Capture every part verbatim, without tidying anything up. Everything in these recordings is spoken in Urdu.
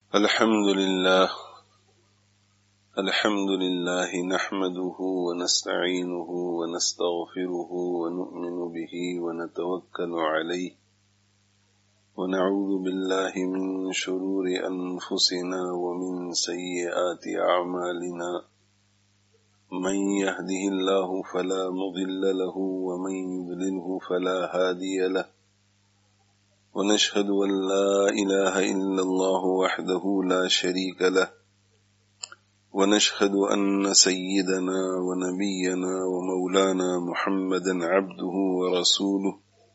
الحمد لله الحمد لله نحمده ونستعينه ونستغفره ونؤمن به ونتوكل عليه ونعوذ بالله من شرور أنفسنا ومن سيئات أعمالنا من يهده الله فلا مضل له ومن يضلله فلا هادي له ونشهد أن لا إله إلا الله وحده لا شريك له ونشهد أن سيدنا ونبينا ومولانا محمدا عبده ورسوله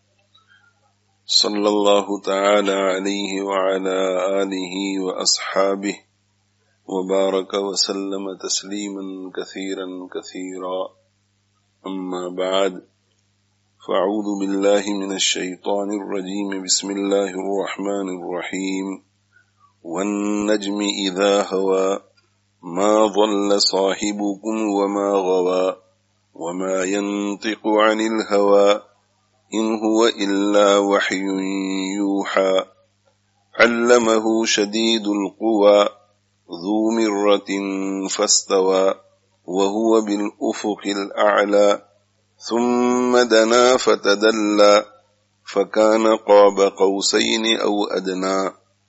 صلى الله تعالى عليه وعلى آله وأصحابه وبارك وسلم تسليما كثيرا كثيرا أما بعد فأعوذ بالله من الشيطان الرجيم بسم الله الرحمن الرحيم والنجم إذا هوى ما ضل صاحبكم وما غوى وما ينطق عن الهوى إن هو إلا وحي يوحى علمه شديد القوى ذو مرة فاستوى وهو بالأفق الأعلى ثم دنا فتدلى فكان قاب قوسين أو أدنى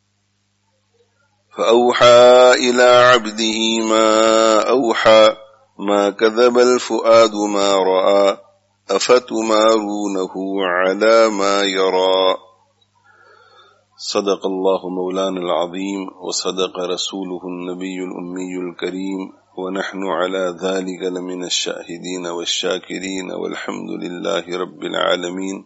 فأوحى إلى عبده ما أوحى ما كذب الفؤاد ما رأى أفتمارونه على ما يرى صدق الله مولانا العظيم وصدق رسوله النبي الأمي الكريم ونحن على ذلك لمن الشاهدين والشاكرين والحمد لله رب العالمين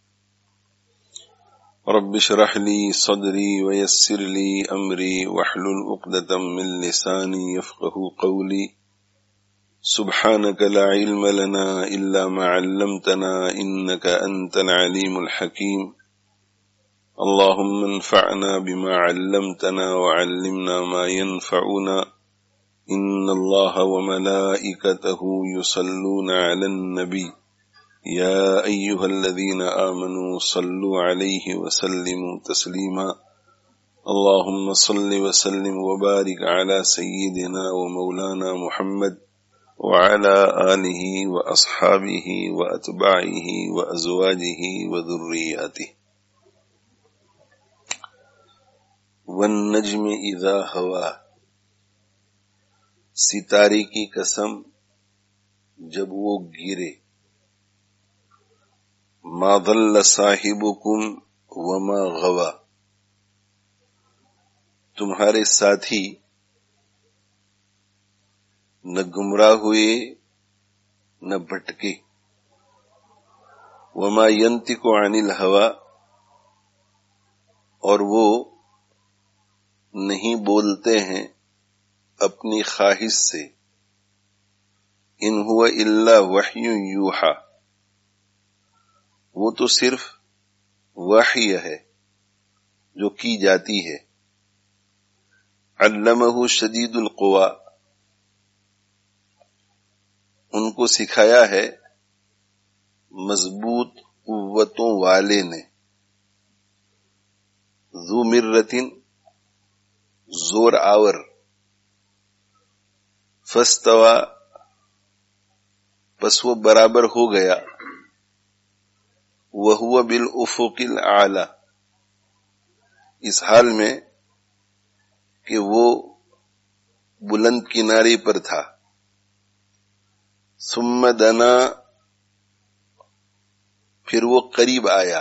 رب اشرح لي صدري ويسر لي أمري واحلل عقدة من لساني يفقه قولي سبحانك لا علم لنا إلا ما علمتنا إنك أنت العليم الحكيم اللهم انفعنا بما علمتنا وعلمنا ما ينفعنا إن الله وملائكته يصلون على النبي يا أيها الذين آمنوا صلوا عليه وسلموا تسليما اللهم صل وسلم وبارك على سيدنا ومولانا محمد وعلى آله وأصحابه وأتباعه وأزواجه وذرياته والنجم اذا ہوا ستارے کی قسم جب وہ گرے ما ضل صاحبکم وما غوا تمہارے ساتھی نہ گمراہ ہوئے نہ بھٹکے وما ينطق عن الهوى اور وہ نہیں بولتے ہیں اپنی خواہش سے ان هو الا وحی یوحى وہ تو صرف وحی ہے جو کی جاتی ہے علمہ شدید القوى ان کو سکھایا ہے مضبوط قوتوں والے نے ذو مرۃ زور آور فاستوى پس وہ برابر ہو گیا وہو بالافق الاعلی اس حال میں کہ وہ بلند کنارے پر تھا ثم دنا پھر وہ قریب آیا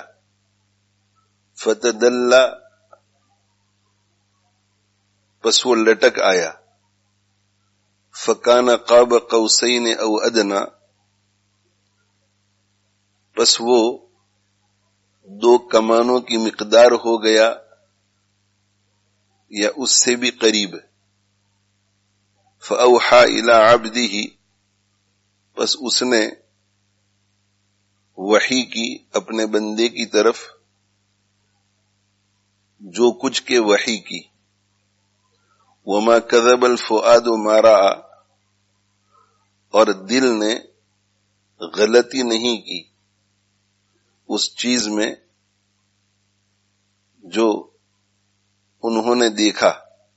فتدلى پس وہ لٹک آیا فکان قاب قوسین او ادنا پس وہ دو کمانوں کی مقدار ہو گیا یا اس سے بھی قریب فاوحى الی عبدہ پس اس نے وحی کی اپنے بندے کی طرف جو کچھ کے وحی کی وما كذب الفؤاد ما رأى اور دل نے غلطی نہیں کی اس چیز میں جو انہوں نے دیکھا.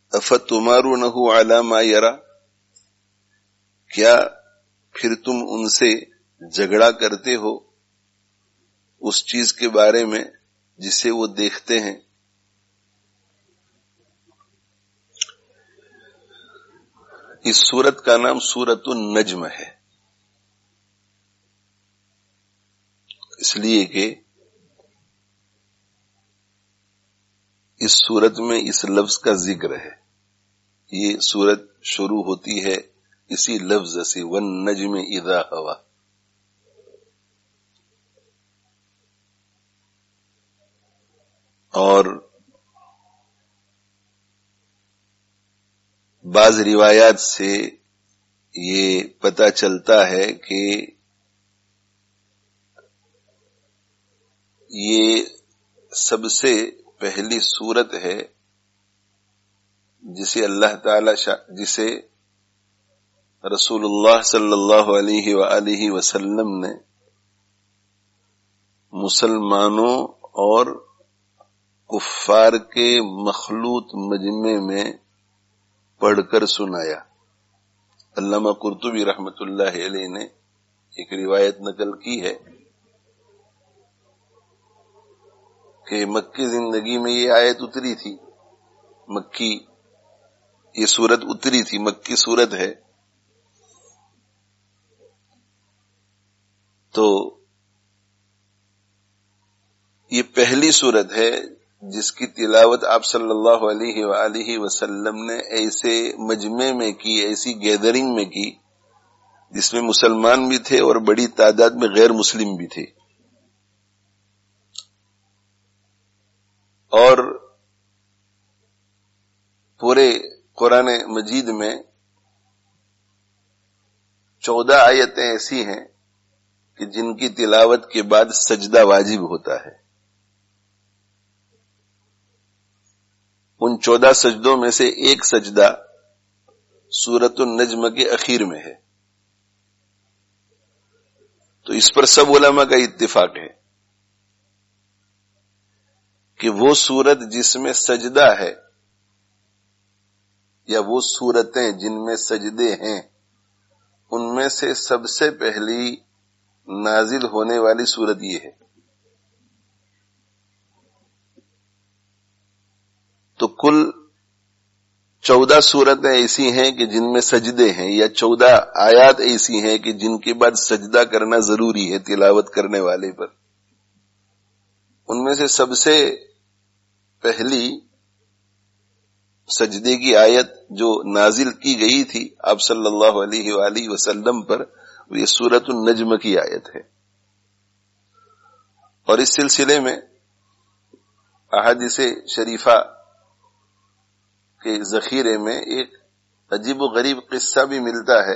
افتمارونہ علی ما یری، کیا پھر تم ان سے جھگڑا کرتے ہو اس چیز کے بارے میں جسے وہ دیکھتے ہیں؟ اس سورت کا نام سورۃ النجم ہے، اس لیے کہ اس سورت میں اس لفظ کا ذکر ہے. یہ سورت شروع ہوتی ہے اسی لفظ سے، والنجم اذا ہوا. اور بعض روایات سے یہ پتہ چلتا ہے کہ یہ سب سے پہلی سورت ہے جسے اللہ تعالی شا... جسے رسول اللہ صلی اللہ علیہ وآلہ وسلم نے مسلمانوں اور کفار کے مخلوط مجمع میں پڑھ کر سنایا. علامہ قرطبی رحمت اللہ علیہ نے ایک روایت نقل کی ہے کہ مکی زندگی میں یہ آیت اتری تھی، مکی یہ سورت اتری تھی، مکی سورت ہے. تو یہ پہلی سورت ہے جس کی تلاوت آپ صلی اللہ علیہ وآلہ وسلم نے ایسے مجمع میں کی، ایسی گیدرنگ میں کی جس میں مسلمان بھی تھے اور بڑی تعداد میں غیر مسلم بھی تھے. اور پورے قرآن مجید میں چودہ آیتیں ایسی ہیں کہ جن کی تلاوت کے بعد سجدہ واجب ہوتا ہے. ان چودہ سجدوں میں سے ایک سجدہ سورۃ النجم کے اخیر میں ہے. تو اس پر سب علماء کا اتفاق ہے کہ وہ سورت جس میں سجدہ ہے یا وہ سورتیں جن میں سجدے ہیں ان میں سے سب سے پہلی نازل ہونے والی سورت یہ ہے. تو کل چودہ سورتیں ایسی ہیں کہ جن میں سجدے ہیں، یا چودہ آیات ایسی ہیں کہ جن کے بعد سجدہ کرنا ضروری ہے تلاوت کرنے والے پر. ان میں سے سب سے پہلی سجدے کی آیت جو نازل کی گئی تھی آپ صلی اللہ علیہ وآلہ وسلم پر، وہ یہ سورۃ النجم کی آیت ہے. اور اس سلسلے میں احادیث شریفہ کے ذخیرے میں ایک عجیب و غریب قصہ بھی ملتا ہے.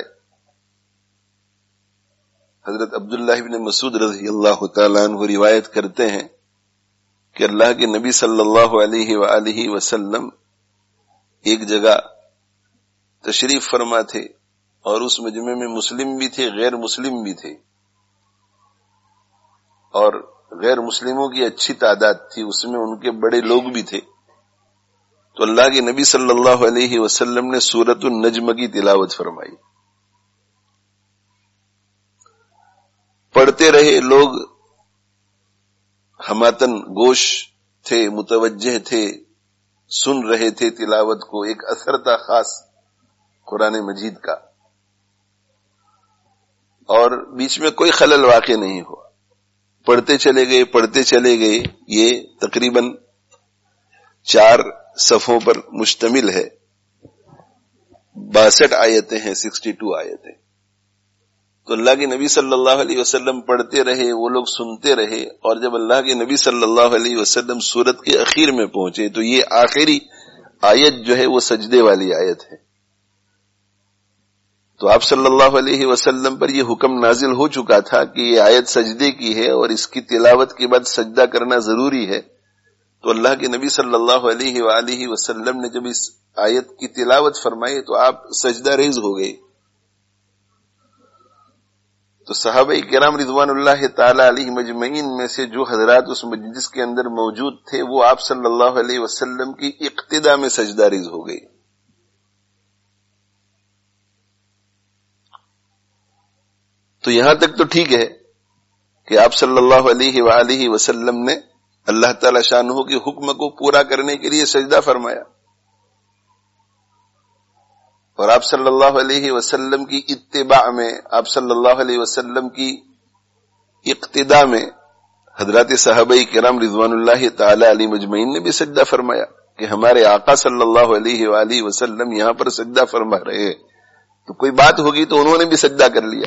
حضرت عبداللہ بن مسعود رضی اللہ تعالیٰ عنہ روایت کرتے ہیں کہ اللہ کے نبی صلی اللہ علیہ وآلہ وسلم ایک جگہ تشریف فرما تھے اور اس مجمع میں مسلم بھی تھے، غیر مسلم بھی تھے، اور غیر مسلموں کی اچھی تعداد تھی، اس میں ان کے بڑے لوگ بھی تھے. تو اللہ کے نبی صلی اللہ علیہ وسلم نے سورۃ النجم کی تلاوت فرمائی. پڑھتے رہے لوگ، ہماتن گوش تھے، متوجہ تھے، سن رہے تھے تلاوت کو. ایک اثر تھا خاص قرآن مجید کا، اور بیچ میں کوئی خلل واقع نہیں ہوا. پڑھتے چلے گئے پڑھتے چلے گئے. یہ تقریباً چار صفوں پر مشتمل ہے، باسٹھ آیتیں ہیں، سکسٹی ٹو آیتیں. تو اللہ کے نبی صلی اللہ علیہ وسلم پڑھتے رہے، وہ لوگ سنتے رہے، اور جب اللہ کے نبی صلی اللہ علیہ وسلم سورت کے اخیر میں پہنچے تو یہ آخری آیت جو ہے وہ سجدے والی آیت ہے. تو آپ صلی اللہ علیہ وسلم پر یہ حکم نازل ہو چکا تھا کہ یہ آیت سجدے کی ہے اور اس کی تلاوت کے بعد سجدہ کرنا ضروری ہے. تو اللہ کے نبی صلی اللہ علیہ وآلہ وسلم نے جب اس آیت کی تلاوت فرمائی تو آپ سجدہ ریز ہو گئے. تو صحابہ کرام رضوان اللہ تعالی علیہ مجمعین میں سے جو حضرات اس مجلس کے اندر موجود تھے وہ آپ صلی اللہ علیہ وسلم کی اقتدا میں سجدہ ریز ہو گئے. تو یہاں تک تو ٹھیک ہے کہ آپ صلی اللہ علیہ وآلہ وسلم نے اللہ تعالی شانہ کے حکم کو پورا کرنے کے لیے سجدہ فرمایا، اور آپ صلی اللہ علیہ وسلم کی اتباع میں، آپ صلی اللہ علیہ وسلم کی اقتداء میں حضرات صحابہ کرام رضوان اللہ تعالی علیہ مجمعین نے بھی سجدہ فرمایا کہ ہمارے آقا صلی اللہ علیہ وآلہ وسلم یہاں پر سجدہ فرما رہے ہیں، تو کوئی بات ہوگی تو انہوں نے بھی سجدہ کر لیا۔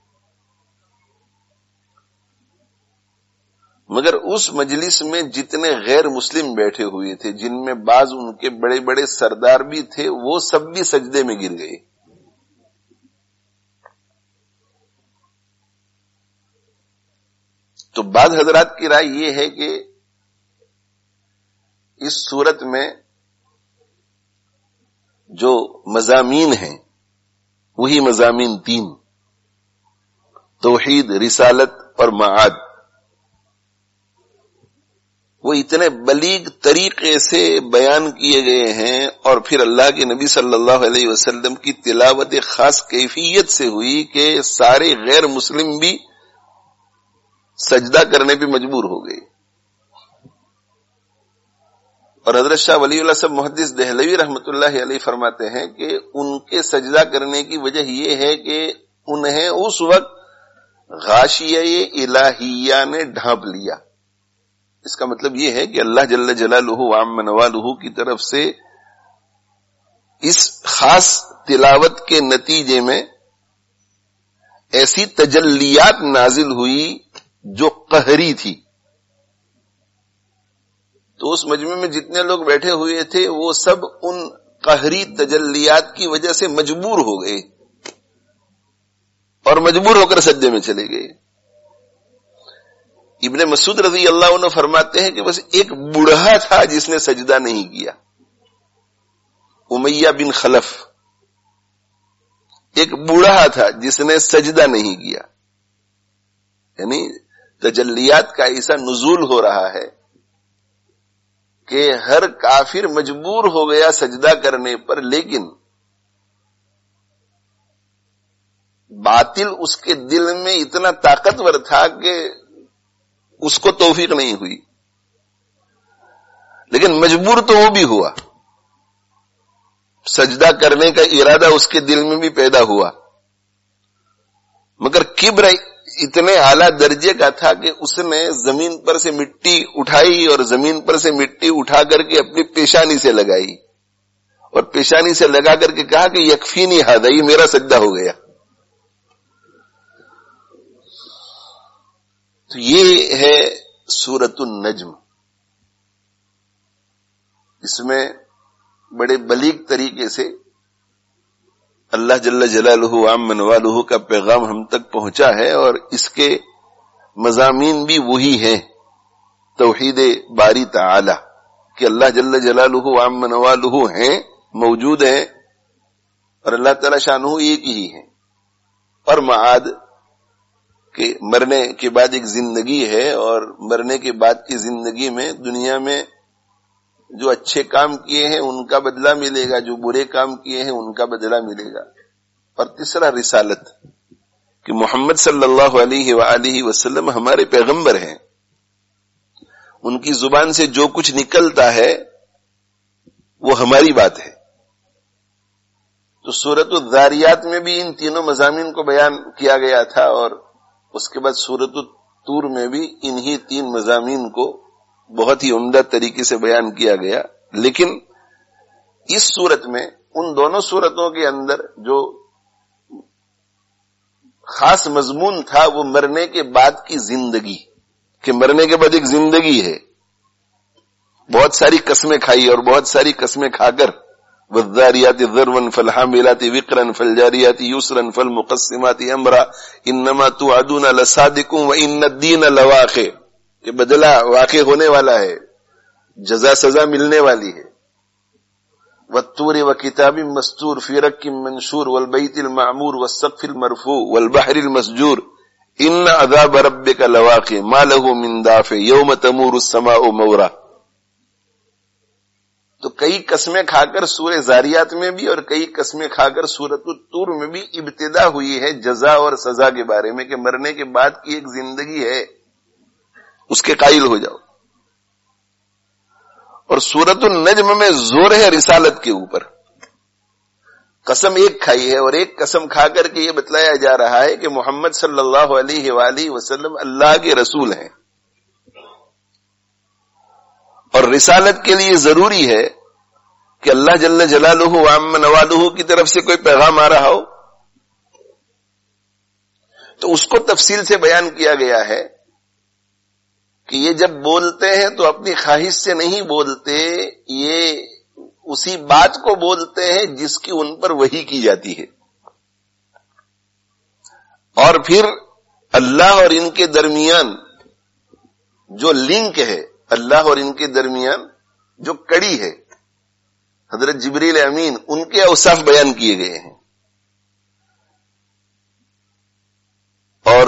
مگر اس مجلس میں جتنے غیر مسلم بیٹھے ہوئے تھے، جن میں بعض ان کے بڑے بڑے سردار بھی تھے، وہ سب بھی سجدے میں گر گئے۔ تو بعض حضرات کی رائے یہ ہے کہ اس صورت میں جو مضامین ہیں وہی مضامین تین: توحید، رسالت اور معاد، وہ اتنے بلیغ طریقے سے بیان کیے گئے ہیں، اور پھر اللہ کے نبی صلی اللہ علیہ وسلم کی تلاوت خاص کیفیت سے ہوئی کہ سارے غیر مسلم بھی سجدہ کرنے پہ مجبور ہو گئے۔ اور حضرت شاہ ولی اللہ صاحب محدث دہلوی رحمۃ اللہ علیہ فرماتے ہیں کہ ان کے سجدہ کرنے کی وجہ یہ ہے کہ انہیں اس وقت غاشیہ الہیہ نے ڈھانپ لیا۔ اس کا مطلب یہ ہے کہ اللہ جل جلالہ وعم نوالہ کی طرف سے اس خاص تلاوت کے نتیجے میں ایسی تجلیات نازل ہوئی جو قہری تھی۔ تو اس مجمع میں جتنے لوگ بیٹھے ہوئے تھے وہ سب ان قہری تجلیات کی وجہ سے مجبور ہو گئے اور مجبور ہو کر سجدے میں چلے گئے۔ ابن مسعود رضی اللہ عنہ فرماتے ہیں کہ بس ایک بوڑھا تھا جس نے سجدہ نہیں کیا، امیہ بن خلف، ایک بوڑھا تھا جس نے سجدہ نہیں کیا۔ یعنی تجلیات کا ایسا نزول ہو رہا ہے کہ ہر کافر مجبور ہو گیا سجدہ کرنے پر، لیکن باطل اس کے دل میں اتنا طاقتور تھا کہ اس کو توفیق نہیں ہوئی، لیکن مجبور تو وہ بھی ہوا، سجدہ کرنے کا ارادہ اس کے دل میں بھی پیدا ہوا، مگر کبر اتنے اعلیٰ درجے کا تھا کہ اس نے زمین پر سے مٹی اٹھائی اور زمین پر سے مٹی اٹھا کر کے اپنی پیشانی سے لگائی، اور پیشانی سے لگا کر کے کہا کہ یکفینی ھذا، یہ میرا سجدہ ہو گیا۔ تو یہ ہے سورۃ النجم۔ اس میں بڑے بلیغ طریقے سے اللہ جل جلالہ وعم نوالہ کا پیغام ہم تک پہنچا ہے، اور اس کے مضامین بھی وہی ہیں، توحید باری تعالی کہ اللہ جل جلالہ وعم نوالہ ہیں، موجود ہیں، اور اللہ تعالی شانہ ایک ہی ہے، اور معاد کہ مرنے کے بعد ایک زندگی ہے، اور مرنے کے بعد کی زندگی میں دنیا میں جو اچھے کام کیے ہیں ان کا بدلہ ملے گا، جو برے کام کیے ہیں ان کا بدلہ ملے گا۔ اور تیسرا رسالت کہ محمد صلی اللہ علیہ وآلہ وسلم ہمارے پیغمبر ہیں، ان کی زبان سے جو کچھ نکلتا ہے وہ ہماری بات ہے۔ تو سورۃ الذاریات میں بھی ان تینوں مضامین کو بیان کیا گیا تھا، اور اس کے بعد سورۃ الطور میں بھی انہی تین مضامین کو بہت ہی عمدہ طریقے سے بیان کیا گیا۔ لیکن اس صورت میں ان دونوں صورتوں کے اندر جو خاص مضمون تھا وہ مرنے کے بعد کی زندگی، کہ مرنے کے بعد ایک زندگی ہے، بہت ساری قسمیں کھائی اور بہت ساری قسمیں کھا کر والذاریات ذروا فالحاملات وقرا فالجاریات یسرا فالمقسمات امرا انما توعدون لصادق وان الدین لواقع، کہ بدلہ واقع ہونے والا ہے، جزا سزا ملنے والی ہے۔ والطور وکتاب مستور فی رق منشور والبیت المعمور والسقف المرفوع والبحر المسجور ان عذاب ربک لواقع ما له من دافع یوم تمور السماء مورا۔ تو کئی قسمیں کھا کر سورہ زاریات میں بھی اور کئی قسمیں کھا کر سورۃ الطور میں بھی ابتدا ہوئی ہے جزا اور سزا کے بارے میں کہ مرنے کے بعد کی ایک زندگی ہے، اس کے قائل ہو جاؤ. اور سورۃ النجم میں زور ہے رسالت کے اوپر، قسم ایک کھائی ہے اور ایک قسم کھا کر کے یہ بتلایا جا رہا ہے کہ محمد صلی اللہ علیہ وآلہ وسلم اللہ کے رسول ہیں، اور رسالت کے لیے ضروری ہے کہ اللہ جل جلالہ وعم نوالہ کی طرف سے کوئی پیغام آ رہا ہو. تو اس کو تفصیل سے بیان کیا گیا ہے کہ یہ جب بولتے ہیں تو اپنی خواہش سے نہیں بولتے، یہ اسی بات کو بولتے ہیں جس کی ان پر وحی کی جاتی ہے. اور پھر اللہ اور ان کے درمیان جو لنک ہے، اللہ اور ان کے درمیان جو کڑی ہے، حضرت جبریل امین، ان کے اوصاف بیان کیے گئے ہیں. اور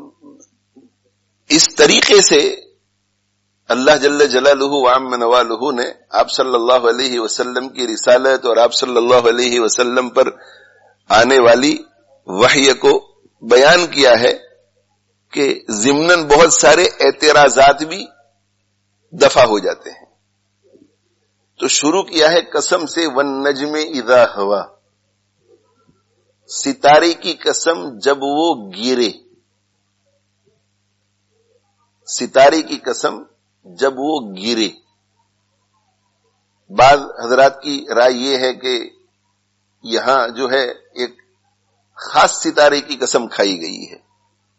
اس طریقے سے اللہ جل جلالہ وعم نوالہ نے آپ صلی اللہ علیہ وسلم کی رسالت اور آپ صلی اللہ علیہ وسلم پر آنے والی وحی کو بیان کیا ہے کہ ضمناً بہت سارے اعتراضات بھی دفع ہو جاتے ہیں. تو شروع کیا ہے قسم سے، والنجم اذا ہوا، ستارے کی قسم جب وہ گرے، ستارے کی قسم جب وہ گرے. بعض حضرات کی رائے یہ ہے کہ یہاں جو ہے ایک خاص ستارے کی قسم کھائی گئی ہے،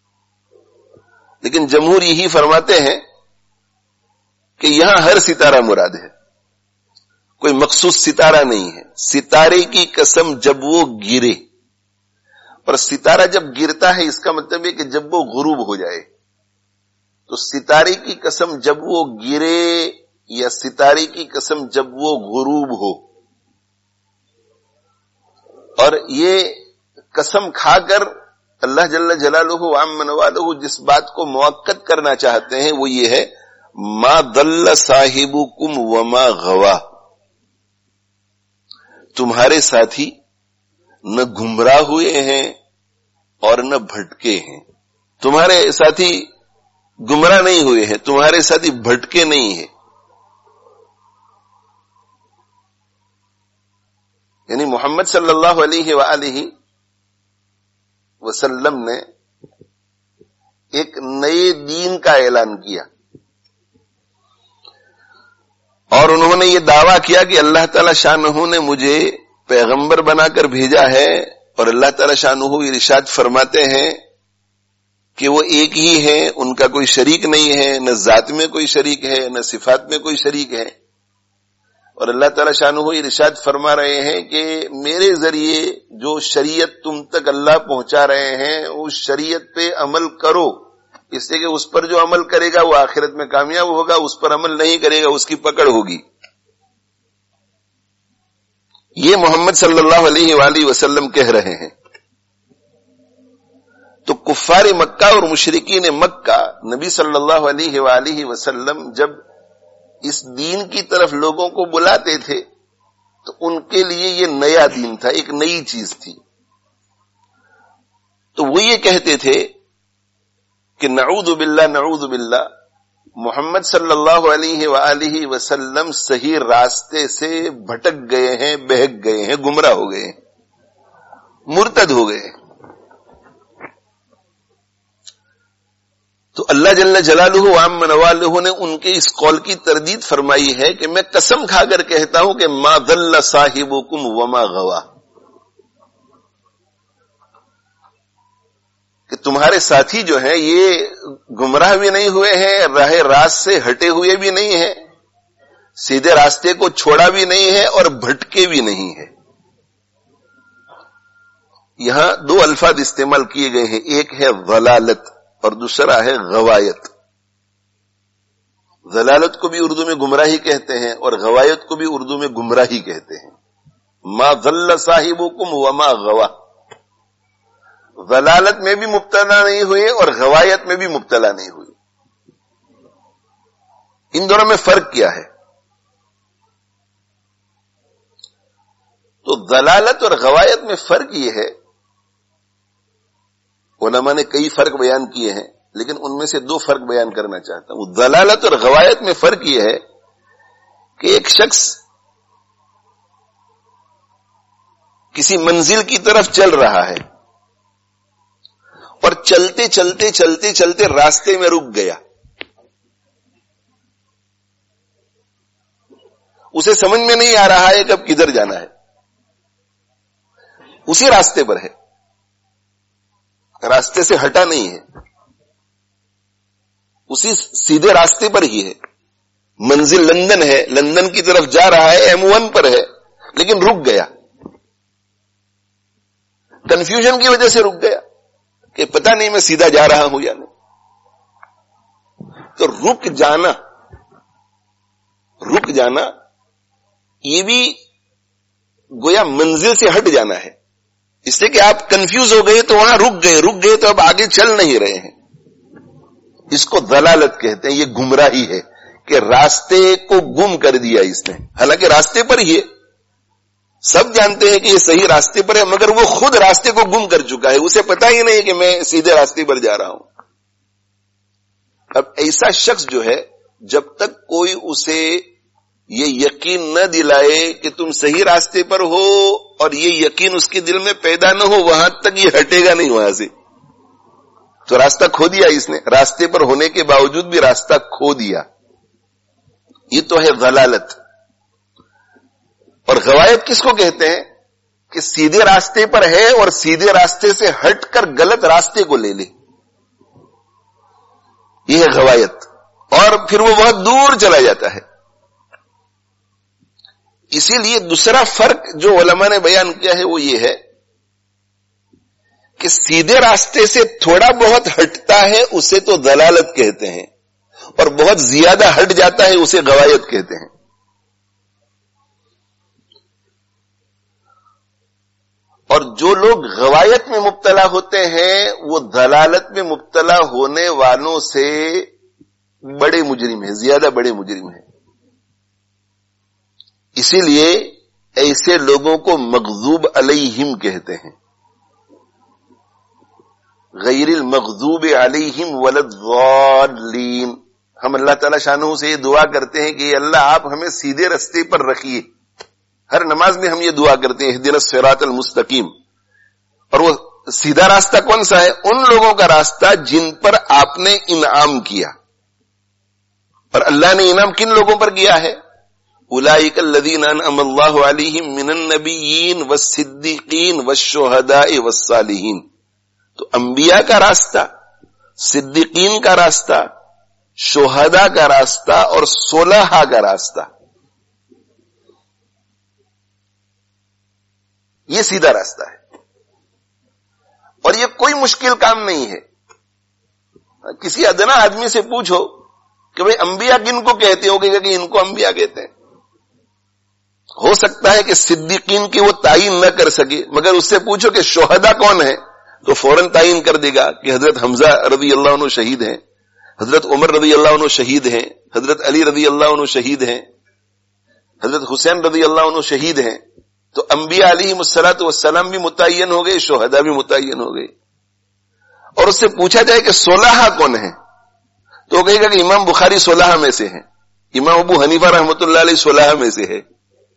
لیکن جمہور یہی فرماتے ہیں کہ یہاں ہر ستارہ مراد ہے، کوئی مخصوص ستارہ نہیں ہے. ستارے کی قسم جب وہ گرے، اور ستارہ جب گرتا ہے اس کا مطلب ہے کہ جب وہ غروب ہو جائے. تو ستارے کی قسم جب وہ گرے یا ستارے کی قسم جب وہ غروب ہو. اور یہ قسم کھا کر اللہ جل جلالہ وعم نوالہ جس بات کو مؤکد کرنا چاہتے ہیں وہ یہ ہے، ما ضل صاحبکم وما غوا، تمہارے ساتھی نہ گمراہ ہوئے ہیں اور نہ بھٹکے ہیں. تمہارے ساتھی گمراہ نہیں ہوئے ہیں، تمہارے ساتھی بھٹکے نہیں ہیں. یعنی محمد صلی اللہ علیہ وآلہ وسلم نے ایک نئے دین کا اعلان کیا اور انہوں نے یہ دعویٰ کیا کہ اللہ تعالی شانہ نے مجھے پیغمبر بنا کر بھیجا ہے، اور اللہ تعالی شانہ ارشاد فرماتے ہیں کہ وہ ایک ہی ہیں، ان کا کوئی شریک نہیں ہے، نہ ذات میں کوئی شریک ہے نہ صفات میں کوئی شریک ہے. اور اللہ تعالی شانہ ارشاد فرما رہے ہیں کہ میرے ذریعے جو شریعت تم تک اللہ پہنچا رہے ہیں اس شریعت پہ عمل کرو، اس سے کہ اس پر جو عمل کرے گا وہ آخرت میں کامیاب ہوگا، اس پر عمل نہیں کرے گا اس کی پکڑ ہوگی. یہ محمد صلی اللہ علیہ وآلہ وسلم کہہ رہے ہیں. تو کفار مکہ اور مشرکین مکہ نبی صلی اللہ علیہ وآلہ وسلم جب اس دین کی طرف لوگوں کو بلاتے تھے تو ان کے لیے یہ نیا دین تھا، ایک نئی چیز تھی. تو وہ یہ کہتے تھے کہ نعوذ باللہ نعوذ باللہ، محمد صلی اللہ علیہ وآلہ وسلم صحیح راستے سے بھٹک گئے ہیں، بہک گئے ہیں، گمراہ ہو گئے ہیں، مرتد ہو گئے. تو اللہ جل جلالہ وعم نوالہ نے ان کے اس قول کی تردید فرمائی ہے کہ میں قسم کھا کر کہتا ہوں کہ ما ضل صاحبکم وما غوا، کہ تمہارے ساتھی جو ہیں یہ گمراہ بھی نہیں ہوئے ہیں، راہ راست سے ہٹے ہوئے بھی نہیں ہیں، سیدھے راستے کو چھوڑا بھی نہیں ہے اور بھٹکے بھی نہیں ہے. یہاں دو الفاظ استعمال کیے گئے ہیں، ایک ہے ضلالت اور دوسرا ہے غوایت. ضلالت کو بھی اردو میں گمراہی کہتے ہیں اور غوایت کو بھی اردو میں گمراہی کہتے ہیں. ما ضل صاحبکم وما غوا، ضلالت میں بھی مبتلا نہیں ہوئے اور غوایت میں بھی مبتلا نہیں ہوئے. ان دونوں میں فرق کیا ہے؟ تو دلالت اور غوایت میں فرق یہ ہے، علماء نے کئی فرق بیان کیے ہیں لیکن ان میں سے دو فرق بیان کرنا چاہتا ہوں۔ دلالت اور غوایت میں فرق یہ ہے کہ ایک شخص کسی منزل کی طرف چل رہا ہے اور چلتے چلتے چلتے چلتے راستے میں رک گیا، اسے سمجھ میں نہیں آ رہا ہے کہ اب کدھر جانا ہے، اسی راستے پر ہے، راستے سے ہٹا نہیں ہے، اسی سیدھے راستے پر ہی ہے، منزل لندن ہے، لندن کی طرف جا رہا ہے، ایم ون پر ہے، لیکن رک گیا، کنفیوژن کی وجہ سے رک گیا کہ پتہ نہیں میں سیدھا جا رہا ہوں یا نہیں۔ تو رک جانا رک جانا یہ بھی گویا منزل سے ہٹ جانا ہے، اس سے کہ آپ کنفیوز ہو گئے تو وہاں رک گئے رک گئے تو اب آگے چل نہیں رہے ہیں، اس کو دلالت کہتے ہیں۔ یہ گمراہی ہے کہ راستے کو گم کر دیا اس نے، حالانکہ راستے پر ہی ہے، سب جانتے ہیں کہ یہ صحیح راستے پر ہے، مگر وہ خود راستے کو گم کر چکا ہے، اسے پتا ہی نہیں کہ میں سیدھے راستے پر جا رہا ہوں۔ اب ایسا شخص جو ہے، جب تک کوئی اسے یہ یقین نہ دلائے کہ تم صحیح راستے پر ہو اور یہ یقین اس کے دل میں پیدا نہ ہو، وہاں تک یہ ہٹے گا نہیں وہاں سے۔ تو راستہ کھو دیا اس نے، راستے پر ہونے کے باوجود بھی راستہ کھو دیا، یہ تو ہے ضلالت۔ اور غوایت کس کو کہتے ہیں؟ کہ سیدھے راستے پر ہے اور سیدھے راستے سے ہٹ کر غلط راستے کو لے لے، یہ ہے غوایت، اور پھر وہ بہت دور چلا جاتا ہے۔ اسی لیے دوسرا فرق جو علماء نے بیان کیا ہے وہ یہ ہے کہ سیدھے راستے سے تھوڑا بہت ہٹتا ہے اسے تو دلالت کہتے ہیں، اور بہت زیادہ ہٹ جاتا ہے اسے غوایت کہتے ہیں۔ اور جو لوگ غوایت میں مبتلا ہوتے ہیں وہ دلالت میں مبتلا ہونے والوں سے بڑے مجرم ہیں، زیادہ بڑے مجرم ہیں۔ اسی لیے ایسے لوگوں کو مغضوب علیہم کہتے ہیں، غیر المغضوب علیہم ولا الضالین۔ ہم اللہ تعالی شانہ سے یہ دعا کرتے ہیں کہ اللہ آپ ہمیں سیدھے راستے پر رکھیے، ہر نماز میں ہم یہ دعا کرتے ہیں اہدنا الصراط المستقیم۔ اور وہ سیدھا راستہ کون سا ہے؟ ان لوگوں کا راستہ جن پر آپ نے انعام کیا، اور اللہ نے انعام کن لوگوں پر کیا ہے؟ اولئک الذین انعم اللہ علیہم من النبیین والصدیقین والشہداء والصالحین۔ تو انبیاء کا راستہ، صدیقین کا راستہ، شہداء کا راستہ اور صلحاء کا راستہ، یہ سیدھا راستہ ہے، اور یہ کوئی مشکل کام نہیں ہے۔ کسی ادنا آدمی سے پوچھو کہ بھئی انبیاء کن کو کہتے ہو، کہ ان کو انبیاء کہتے ہیں۔ ہو سکتا ہے کہ صدیقین کی وہ تعین نہ کر سکے، مگر اس سے پوچھو کہ شہداء کون ہیں تو فوراً تعین کر دے گا کہ حضرت حمزہ رضی اللہ عنہ شہید ہیں، حضرت عمر رضی اللہ عنہ شہید ہیں، حضرت علی رضی اللہ عنہ شہید ہیں، حضرت حسین رضی اللہ عنہ شہید ہیں۔ تو انبیاء علیہم الصلوۃ والسلام بھی متعین ہو گئے، شہداء بھی متعین ہو گئے۔ اور اس سے پوچھا جائے کہ صلحاء کون ہیں تو وہ کہے گا کہ امام بخاری صلحاء میں سے ہیں، امام ابو حنیفہ رحمۃ اللہ علیہ صلحاء میں سے ہے،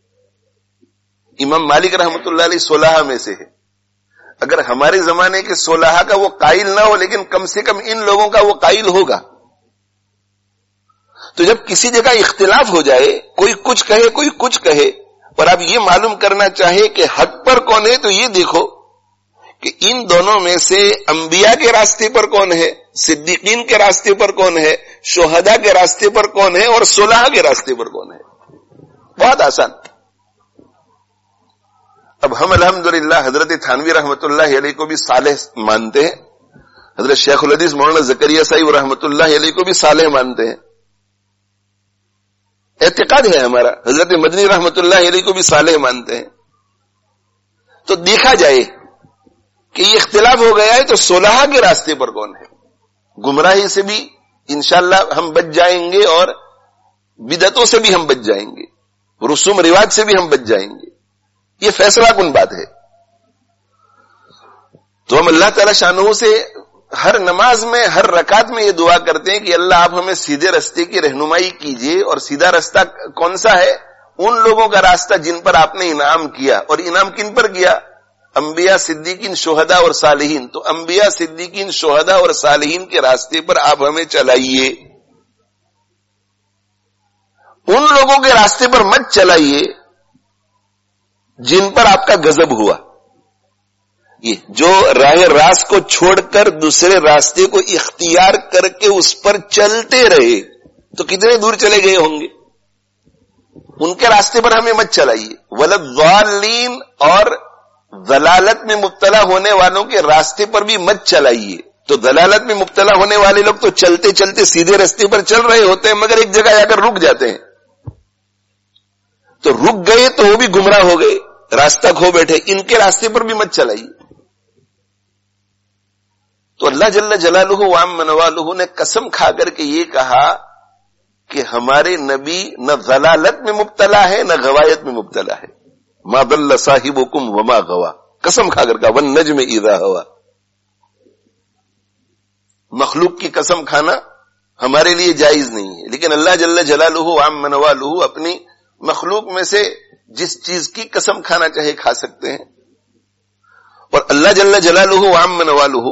امام مالک رحمۃ اللہ علیہ صلحاء میں سے ہے۔ اگر ہمارے زمانے کے صلحاء کا وہ قائل نہ ہو، لیکن کم سے کم ان لوگوں کا وہ قائل ہوگا۔ تو جب کسی جگہ اختلاف ہو جائے، کوئی کچھ کہے کوئی کچھ کہے، اور آپ یہ معلوم کرنا چاہے کہ حق پر کون ہے، تو یہ دیکھو کہ ان دونوں میں سے انبیاء کے راستے پر کون ہے، صدیقین کے راستے پر کون ہے، شہداء کے راستے پر کون ہے، اور صلحاء کے راستے پر کون ہے۔ بہت آسان۔ اب ہم الحمدللہ حضرت تھانوی رحمۃ اللہ علیہ کو بھی صالح مانتے ہیں، حضرت شیخ الحدیث مولانا زکریا صاحب رحمۃ اللہ علیہ کو بھی صالح مانتے ہیں، اعتقاد ہے ہمارا۔ حضرت مدنی رحمۃ اللہ علیہ کو بھی صالح مانتے ہیں۔ تو دیکھا جائے کہ یہ اختلاف ہو گیا ہے تو صلحاء کے راستے پر کون ہے۔ گمراہی سے بھی انشاءاللہ ہم بچ جائیں گے، اور بدعتوں سے بھی ہم بچ جائیں گے، رسوم رواج سے بھی ہم بچ جائیں گے۔ یہ فیصلہ کن بات ہے. تو ہم اللہ تعالی شانہ سے ہر نماز میں ہر رکعت میں یہ دعا کرتے ہیں کہ اللہ آپ ہمیں سیدھے رستے کی رہنمائی کیجئے. اور سیدھا رستہ کون سا ہے؟ ان لوگوں کا راستہ جن پر آپ نے انعام کیا. اور انعام کن پر کیا؟ انبیاء، صدیقین، شہداء اور صالحین. تو انبیاء، صدیقین، شہداء اور صالحین کے راستے پر آپ ہمیں چلائیے. ان لوگوں کے راستے پر مت چلائیے جن پر آپ کا غضب ہوا. یہ جو راہ راست کو چھوڑ کر دوسرے راستے کو اختیار کر کے اس پر چلتے رہے تو کتنے دور چلے گئے ہوں گے. ان کے راستے پر ہمیں مت چلائیے. ولضالین، اور ضلالت میں مبتلا ہونے والوں کے راستے پر بھی مت چلائیے. تو ضلالت میں مبتلا ہونے والے لوگ تو چلتے چلتے سیدھے راستے پر چل رہے ہوتے ہیں، مگر ایک جگہ جا کر رک جاتے ہیں. تو رک گئے تو وہ بھی گمراہ ہو گئے، راستہ کھو بیٹھے. ان کے راستے پر بھی مت چلائیے. تو اللہ جل جلالہ وعم نوالہ نے قسم کھا کر کے یہ کہا کہ ہمارے نبی نہ ضلالت میں مبتلا ہے نہ غوایت میں مبتلا ہے. ما ضل صاحبکم وما غوا، قسم کھا کر کہا والنجم اذا ہوا. مخلوق کی قسم کھانا ہمارے لیے جائز نہیں ہے، لیکن اللہ جل جلالہ وعم نوالہ اپنی مخلوق میں سے جس چیز کی قسم کھانا چاہے کھا سکتے ہیں. اور اللہ جل جلالہ وعم نوالہ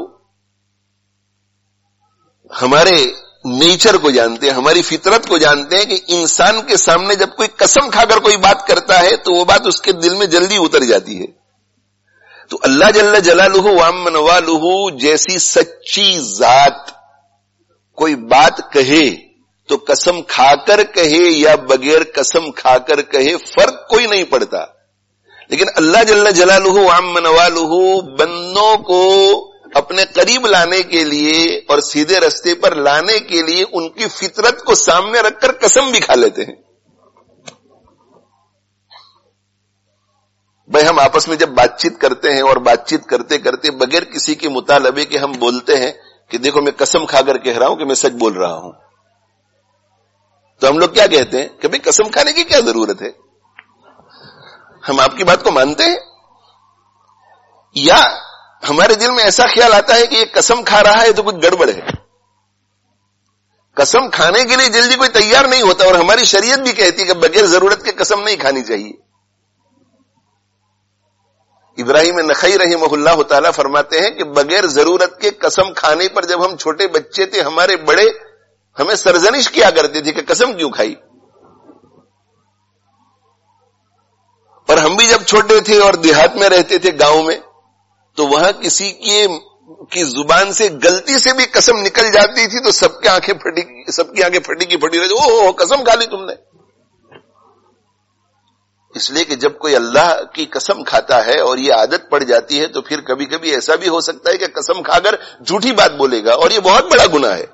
ہمارے نیچر کو جانتے ہیں، ہماری فطرت کو جانتے ہیں کہ انسان کے سامنے جب کوئی قسم کھا کر کوئی بات کرتا ہے تو وہ بات اس کے دل میں جلدی اتر جاتی ہے. تو اللہ جل جلالہ وعم نوالہ جیسی سچی ذات کوئی بات کہے تو قسم کھا کر کہے یا بغیر قسم کھا کر کہے فرق کوئی نہیں پڑتا. لیکن اللہ جل جلالہ وعم نوالہ بندوں کو اپنے قریب لانے کے لیے اور سیدھے رستے پر لانے کے لیے ان کی فطرت کو سامنے رکھ کر قسم بھی کھا لیتے ہیں. بھائی ہم آپس میں جب بات چیت کرتے ہیں اور بات چیت کرتے کرتے بغیر کسی کے مطالبے کے ہم بولتے ہیں کہ دیکھو میں قسم کھا کر کہہ رہا ہوں کہ میں سچ بول رہا ہوں، تو ہم لوگ کیا کہتے ہیں کہ بھائی قسم کھانے کی کیا ضرورت ہے، ہم آپ کی بات کو مانتے ہیں. یا ہمارے دل میں ایسا خیال آتا ہے کہ یہ قسم کھا رہا ہے تو کچھ گڑبڑ ہے. قسم کھانے کے لیے جلدی کوئی تیار نہیں ہوتا، اور ہماری شریعت بھی کہتی ہے کہ بغیر ضرورت کے قسم نہیں کھانی چاہیے. ابراہیم نخعی رحمہ اللہ تعالیٰ فرماتے ہیں کہ بغیر ضرورت کے قسم کھانے پر جب ہم چھوٹے بچے تھے ہمارے بڑے ہمیں سرزنش کیا کرتے تھے کہ قسم کیوں کھائی. اور ہم بھی جب چھوٹے تھے اور دیہات میں رہتے تھے گاؤں میں تو وہاں کسی کی کی زبان سے غلطی سے بھی قسم نکل جاتی تھی تو سب کی آنکھیں پھٹی سب کی آنکھیں پھٹی کی پھٹی رہتی، اوہ قسم کھا لی تم نے. اس لیے کہ جب کوئی اللہ کی قسم کھاتا ہے اور یہ عادت پڑ جاتی ہے تو پھر کبھی کبھی ایسا بھی ہو سکتا ہے کہ قسم کھا کر جھوٹی بات بولے گا، اور یہ بہت بڑا گناہ ہے.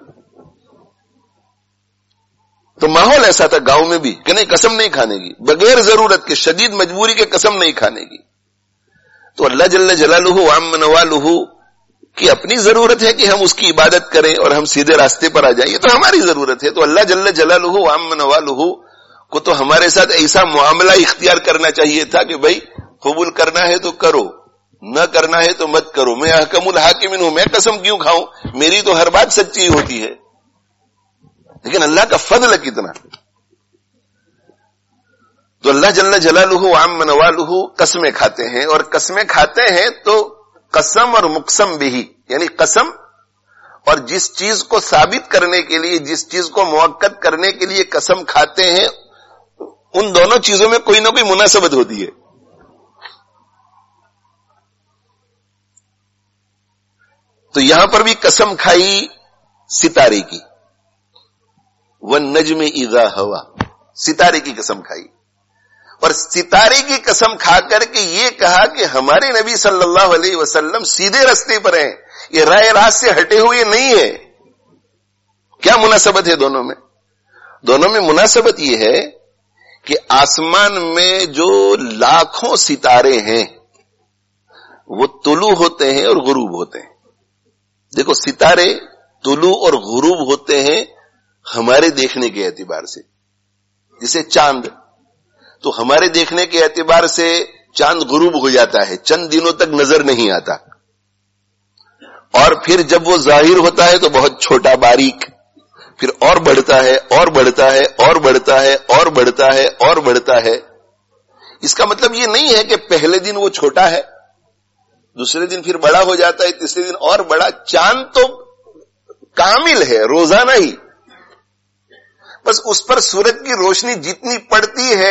تو ماحول ایسا تھا گاؤں میں بھی کہ نہیں قسم نہیں کھانے کی، بغیر ضرورت کے شدید مجبوری کے قسم نہیں کھانے کی. تو اللہ جل جلالہ وعم نوالہ کی اپنی ضرورت ہے کہ ہم اس کی عبادت کریں اور ہم سیدھے راستے پر آ جائیں، یہ تو ہماری ضرورت ہے. تو اللہ جل جلالہ وعم نوالہ کو تو ہمارے ساتھ ایسا معاملہ اختیار کرنا چاہیے تھا کہ بھائی قبول کرنا ہے تو کرو، نہ کرنا ہے تو مت کرو. میں احکم الحاکمین ہوں، میں قسم کیوں کھاؤں، میری تو ہر بات سچی ہوتی ہے. لیکن اللہ کا فضل کتنا. تو اللہ جل جلالہ وعم نوالہ قسمیں کھاتے ہیں، اور قسمیں کھاتے ہیں تو قسم اور مقسم بھی، یعنی قسم اور جس چیز کو ثابت کرنے کے لیے، جس چیز کو موقت کرنے کے لیے قسم کھاتے ہیں، ان دونوں چیزوں میں کوئی نہ کوئی مناسبت ہوتی ہے. تو یہاں پر بھی قسم کھائی ستارے کی، والنجم اذا ہوا، ستارے کی قسم کھائی. اور ستارے کی قسم کھا کر کے یہ کہا کہ ہمارے نبی صلی اللہ علیہ وسلم سیدھے راستے پر ہیں، یہ راہ راست سے ہٹے ہوئے نہیں ہیں. کیا مناسبت ہے دونوں میں؟ دونوں میں مناسبت یہ ہے کہ آسمان میں جو لاکھوں ستارے ہیں وہ طلوع ہوتے ہیں اور غروب ہوتے ہیں. دیکھو ستارے طلوع اور غروب ہوتے ہیں ہمارے دیکھنے کے اعتبار سے. جسے چاند، تو ہمارے دیکھنے کے اعتبار سے چاند غروب ہو جاتا ہے، چند دنوں تک نظر نہیں آتا، اور پھر جب وہ ظاہر ہوتا ہے تو بہت چھوٹا باریک، پھر اور بڑھتا ہے اور بڑھتا ہے اور بڑھتا ہے اور بڑھتا ہے اور بڑھتا ہے۔ اس کا مطلب یہ نہیں ہے کہ پہلے دن وہ چھوٹا ہے، دوسرے دن پھر بڑا ہو جاتا ہے، تیسرے دن اور بڑا۔ چاند تو کامل ہے روزانہ ہی، بس اس پر سورج کی روشنی جتنی پڑتی ہے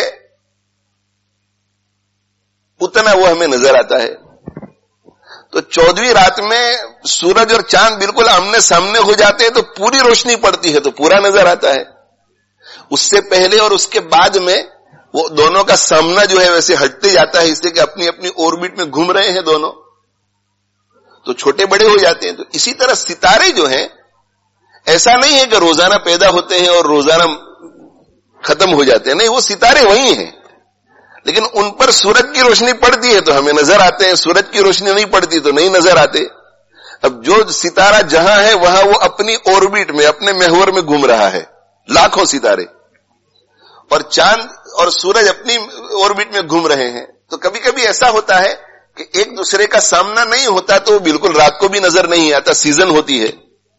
اتنا وہ ہمیں نظر آتا ہے۔ تو چودہویں رات میں سورج اور چاند بالکل آمنے سامنے ہو جاتے ہیں تو پوری روشنی پڑتی ہے تو پورا نظر آتا ہے۔ اس سے پہلے اور اس کے بعد میں وہ دونوں کا سامنا جو ہے ویسے ہٹتے جاتا ہے، اس لیے کہ اپنی اپنی اوربٹ میں گھوم رہے ہیں دونوں، تو چھوٹے بڑے ہو جاتے ہیں۔ تو اسی طرح ستارے جو ہیں ایسا نہیں ہے کہ روزانہ پیدا ہوتے ہیں اور روزانہ ختم ہو جاتے ہیں، نہیں، وہ ستارے وہی ہیں، لیکن ان پر سورج کی روشنی پڑتی ہے تو ہمیں نظر آتے ہیں، سورج کی روشنی نہیں پڑتی تو نہیں نظر آتے۔ اب جو ستارہ جہاں ہے وہاں وہ اپنی اوربٹ میں، اپنے محور میں گھوم رہا ہے، لاکھوں ستارے، اور چاند اور سورج اپنی اوربٹ میں گھوم رہے ہیں۔ تو کبھی کبھی ایسا ہوتا ہے کہ ایک دوسرے کا سامنا نہیں ہوتا تو وہ بالکل رات کو بھی نظر نہیں آتا، سیزن ہوتی ہے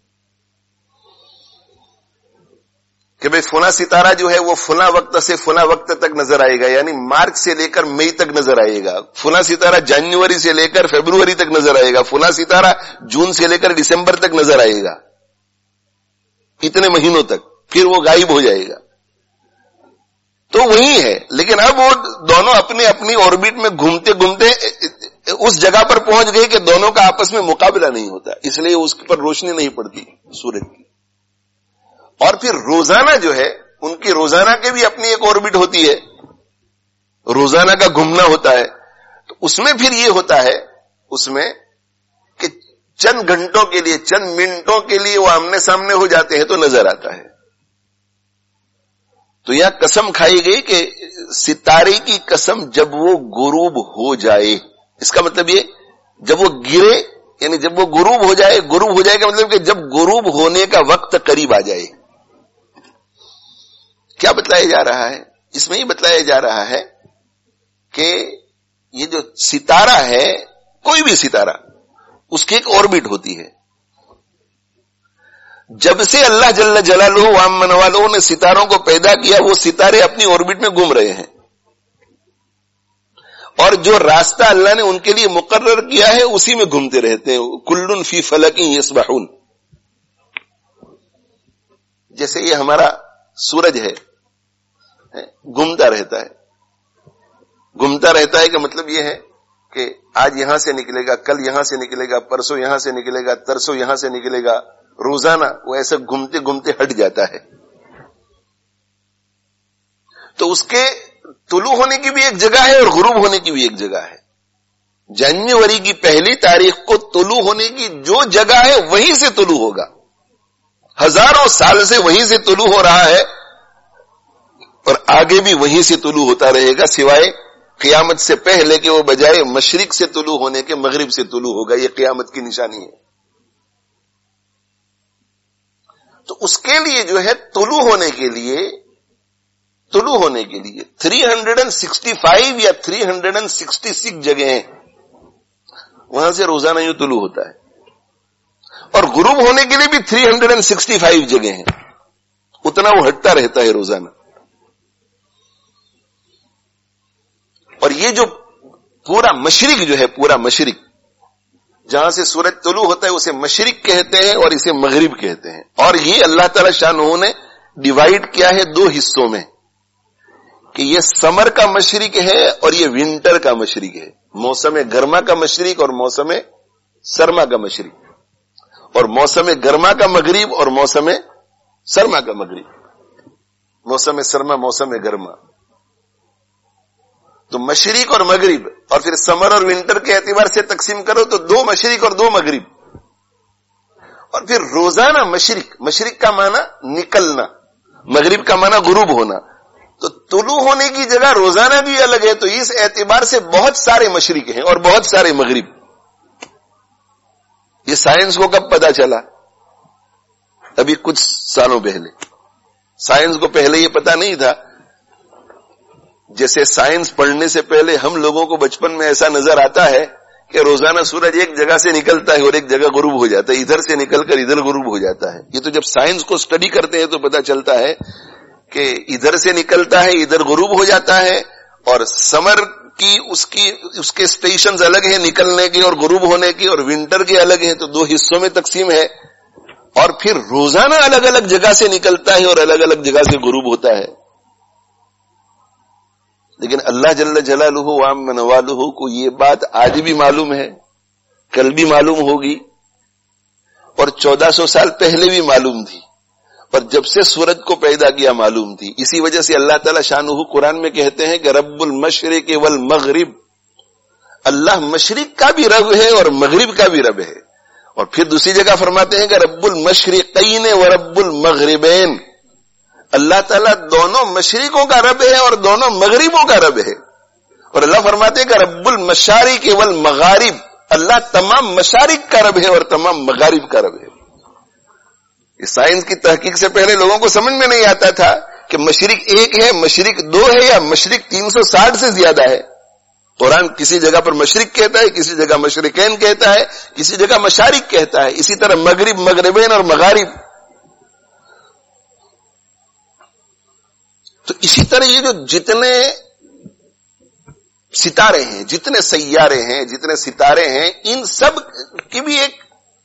کہ بھئی فلاں ستارہ جو ہے وہ فلاں وقت سے فلاں وقت تک نظر آئے گا، یعنی مارچ سے لے کر مئی تک نظر آئے گا، فلاں ستارہ جنوری سے لے کر فیبروری تک نظر آئے گا، فلاں ستارہ جون سے لے کر دسمبر تک نظر آئے گا، اتنے مہینوں تک، پھر وہ غائب ہو جائے گا۔ تو وہی ہے، لیکن اب وہ دونوں اپنی اپنی اوربٹ میں گھومتے گھومتے اس جگہ پر پہنچ گئے کہ دونوں کا آپس میں مقابلہ نہیں ہوتا، اس لیے اس پر روشنی نہیں پڑتی سورج کی۔ اور پھر روزانہ جو ہے ان کی روزانہ کے بھی اپنی ایک اوربٹ ہوتی ہے، روزانہ کا گھومنا ہوتا ہے، تو اس میں پھر یہ ہوتا ہے اس میں کہ چند گھنٹوں کے لیے، چند منٹوں کے لیے وہ آمنے سامنے ہو جاتے ہیں تو نظر آتا ہے۔ تو یہاں قسم کھائی گئی کہ ستارے کی قسم جب وہ غروب ہو جائے، اس کا مطلب یہ جب وہ گرے، یعنی جب وہ غروب ہو جائے، غروب ہو جائے کا مطلب کہ جب غروب ہونے کا وقت قریب آ جائے۔ کیا بتلایا جا رہا ہے؟ اس میں یہ بتلایا جا رہا ہے کہ یہ جو ستارہ ہے، کوئی بھی ستارہ، اس کی ایک اوربٹ ہوتی ہے۔ جب سے اللہ جل جلالہ وعم نوالہ نے ستاروں کو پیدا کیا، وہ ستارے اپنی اوربٹ میں گھوم رہے ہیں، اور جو راستہ اللہ نے ان کے لیے مقرر کیا ہے اسی میں گھومتے رہتے ہیں۔ کل فی فلک یسبحون، جیسے یہ ہمارا سورج ہے، گھومتا رہتا ہے، گھومتا رہتا ہے کا مطلب یہ ہے کہ آج یہاں سے نکلے گا، کل یہاں سے نکلے گا، پرسوں یہاں سے نکلے گا، ترسوں یہاں سے نکلے گا، روزانہ وہ ایسا گھومتے گھومتے ہٹ جاتا ہے۔ تو اس کے طلوع ہونے کی بھی ایک جگہ ہے اور غروب ہونے کی بھی ایک جگہ ہے۔ جنوری کی پہلی تاریخ کو طلوع ہونے کی جو جگہ ہے وہیں سے طلوع ہوگا، ہزاروں سال سے وہیں سے طلوع ہو رہا ہے اور آگے بھی وہیں سے طلوع ہوتا رہے گا، سوائے قیامت سے پہلے کہ وہ بجائے مشرق سے طلوع ہونے کے مغرب سے طلوع ہوگا۔ یہ قیامت کی نشانی ہے۔ تو اس کے لیے جو ہے طلوع ہونے کے لیے طلوع ہونے کے لیے تین سو پچاس یا تین سو چھیاسٹھ جگہ ہیں، وہاں سے روزانہ یوں طلوع ہوتا ہے، اور غروب ہونے کے لیے بھی تین سو پچاس جگہ ہیں، اتنا وہ ہٹتا رہتا ہے روزانہ۔ اور یہ جو پورا مشرق جو ہے، پورا مشرق جہاں سے سورج طلوع ہوتا ہے اسے مشرق کہتے ہیں اور اسے مغرب کہتے ہیں۔ اور یہ اللہ تعالی شانہ نے ڈیوائیڈ کیا ہے دو حصوں میں، کہ یہ سمر کا مشرق ہے اور یہ ونٹر کا مشرق ہے، موسم گرما کا مشرق اور موسم سرما کا مشرق، اور موسم گرما کا مغرب اور موسم سرما کا مغرب، موسم سرما موسم گرما۔ تو مشرق اور مغرب، اور پھر سمر اور ونٹر کے اعتبار سے تقسیم کرو تو دو مشرق اور دو مغرب، اور پھر روزانہ مشرق، مشرق کا معنی نکلنا، مغرب کا معنی غروب ہونا، تو طلوع ہونے کی جگہ روزانہ بھی الگ ہے۔ تو اس اعتبار سے بہت سارے مشرق ہیں اور بہت سارے مغرب۔ یہ سائنس کو کب پتا چلا؟ ابھی کچھ سالوں پہلے۔ سائنس کو پہلے یہ پتا نہیں تھا، جیسے سائنس پڑھنے سے پہلے ہم لوگوں کو بچپن میں ایسا نظر آتا ہے کہ روزانہ سورج ایک جگہ سے نکلتا ہے اور ایک جگہ غروب ہو جاتا ہے، ادھر سے نکل کر ادھر غروب ہو جاتا ہے. یہ تو جب سائنس کو اسٹڈی کرتے ہیں تو پتہ چلتا ہے کہ ادھر سے نکلتا ہے ادھر غروب ہو جاتا ہے، اور سمر کی اس کی اس کے اسٹیشنز الگ ہیں نکلنے کے اور غروب ہونے کے، اور ونٹر کے الگ ہیں، تو دو حصوں میں تقسیم ہے. اور پھر روزانہ الگ الگ جگہ سے نکلتا ہے اور الگ الگ جگہ سے غروب ہوتا ہے. لیکن اللہ جل جلالہ وعم نوالہ کو یہ بات آج بھی معلوم ہے، کل بھی معلوم ہوگی، اور چودہ سو سال پہلے بھی معلوم تھی، اور جب سے سورج کو پیدا کیا معلوم تھی. اسی وجہ سے اللہ تعالی شانہ قرآن میں کہتے ہیں کہ رب المشرق والمغرب، اللہ مشرق کا بھی رب ہے اور مغرب کا بھی رب ہے. اور پھر دوسری جگہ فرماتے ہیں کہ رب المشرقین و رب المغربین، اللہ تعالیٰ دونوں مشرقوں کا رب ہے اور دونوں مغربوں کا رب ہے. اور اللہ فرماتے ہیں کہ رب المشارق والمغارب، اللہ تمام مشارق کا رب ہے اور تمام مغارب کا رب ہے. اس سائنس کی تحقیق سے پہلے لوگوں کو سمجھ میں نہیں آتا تھا کہ مشرق ایک ہے، مشرق دو ہے، یا مشرق تین سو ساٹھ سے زیادہ ہے. قرآن کسی جگہ پر مشرق کہتا ہے، کسی جگہ مشرقین کہتا ہے، کسی جگہ مشارق کہتا ہے. اسی طرح مغرب، مغربین اور مغارب. تو اسی طرح یہ جو جتنے ستارے ہیں، جتنے سیارے ہیں، جتنے ستارے ہیں، ان سب کی بھی ایک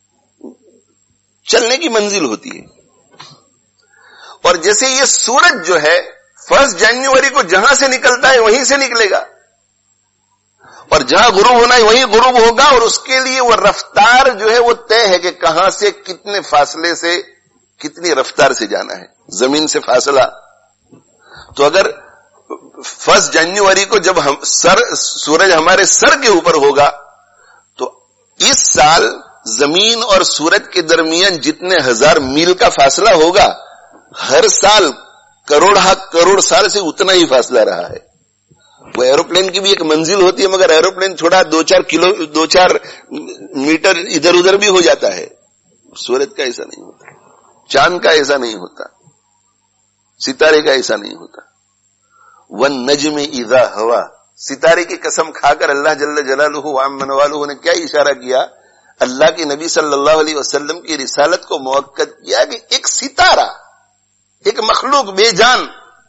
چلنے کی منزل ہوتی ہے. اور جیسے یہ سورج جو ہے فرسٹ جنوری کو جہاں سے نکلتا ہے وہیں سے نکلے گا، اور جہاں غروب ہونا ہے وہیں غروب ہوگا، اور اس کے لیے وہ رفتار جو ہے وہ طے ہے کہ کہاں سے کتنے فاصلے سے کتنی رفتار سے جانا ہے. زمین سے فاصلہ، تو اگر فرسٹ جنوری کو جب ہم سر سورج ہمارے سر کے اوپر ہوگا تو اس سال زمین اور سورج کے درمیان جتنے ہزار میل کا فاصلہ ہوگا، ہر سال کروڑ کروڑ سال سے اتنا ہی فاصلہ رہا ہے. وہ ایروپلین کی بھی ایک منزل ہوتی ہے، مگر ایروپلین تھوڑا دو چار کلو دو چار میٹر ادھر ادھر بھی ہو جاتا ہے. سورج کا ایسا نہیں ہوتا، چاند کا ایسا نہیں ہوتا، ستارے کا ایسا نہیں ہوتا. والنجم اذا ہوا، ستارے کی قسم کھا کر اللہ جل جلالہ وعم نوالہ نے کیا اشارہ کیا؟ اللہ کے نبی صلی اللہ علیہ وسلم کی رسالت کو موقت کیا کہ ایک ستارہ، ایک مخلوق بے جان،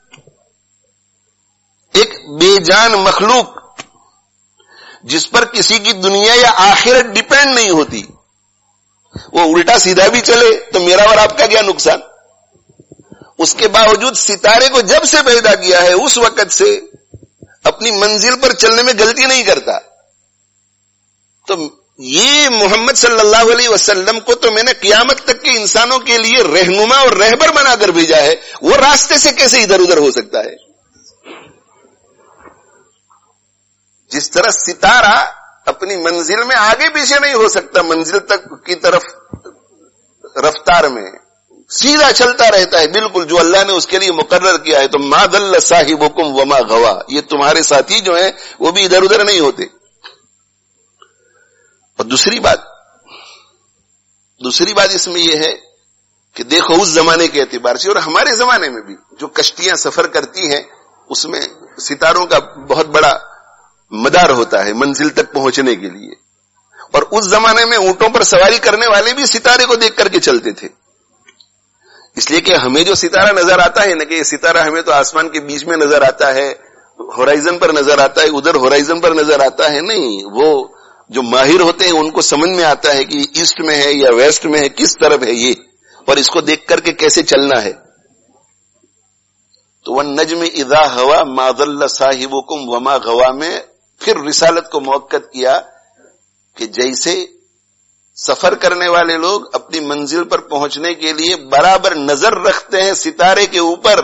ایک بے جان مخلوق جس پر کسی کی دنیا یا آخرت ڈیپینڈ نہیں ہوتی، وہ الٹا سیدھا بھی چلے تو میرا اور آپ کا کیا نقصان؟ اس کے باوجود ستارے کو جب سے پیدا کیا ہے اس وقت سے اپنی منزل پر چلنے میں غلطی نہیں کرتا. تو یہ محمد صلی اللہ علیہ وسلم کو تو میں نے قیامت تک کے انسانوں کے لیے رہنما اور رہبر بنا کر بھیجا ہے، وہ راستے سے کیسے ادھر ادھر ہو سکتا ہے؟ جس طرح ستارہ اپنی منزل میں آگے پیچھے نہیں ہو سکتا، منزل تک کی طرف رفتار میں سیدھا چلتا رہتا ہے بالکل جو اللہ نے اس کے لیے مقرر کیا ہے. تو ما ضل صاحبکم وما غوا، یہ تمہارے ساتھی جو ہیں وہ بھی ادھر ادھر نہیں ہوتے. اور دوسری بات دوسری بات اس میں یہ ہے کہ دیکھو اس زمانے کے اعتبار سے اور ہمارے زمانے میں بھی جو کشتیاں سفر کرتی ہیں اس میں ستاروں کا بہت بڑا مدار ہوتا ہے منزل تک پہنچنے کے لیے. اور اس زمانے میں اونٹوں پر سواری کرنے والے بھی ستارے کو دیکھ کر کے چلتے تھے، اس لیے کہ ہمیں جو ستارہ نظر آتا ہے نا، کہ یہ ستارہ ہمیں تو آسمان کے بیچ میں نظر آتا ہے، ہورائزن پر نظر آتا ہے، ادھر ہورائزن پر نظر آتا ہے. نہیں، وہ جو ماہر ہوتے ہیں ان کو سمجھ میں آتا ہے کہ ایسٹ میں ہے یا ویسٹ میں ہے، کس طرف ہے یہ، اور اس کو دیکھ کر کے کیسے چلنا ہے. تو والنجم اذا ہوا ما ضل صاحبکم وما غوا میں پھر رسالت کو موقت کیا کہ جیسے سفر کرنے والے لوگ اپنی منزل پر پہنچنے کے لیے برابر نظر رکھتے ہیں ستارے کے اوپر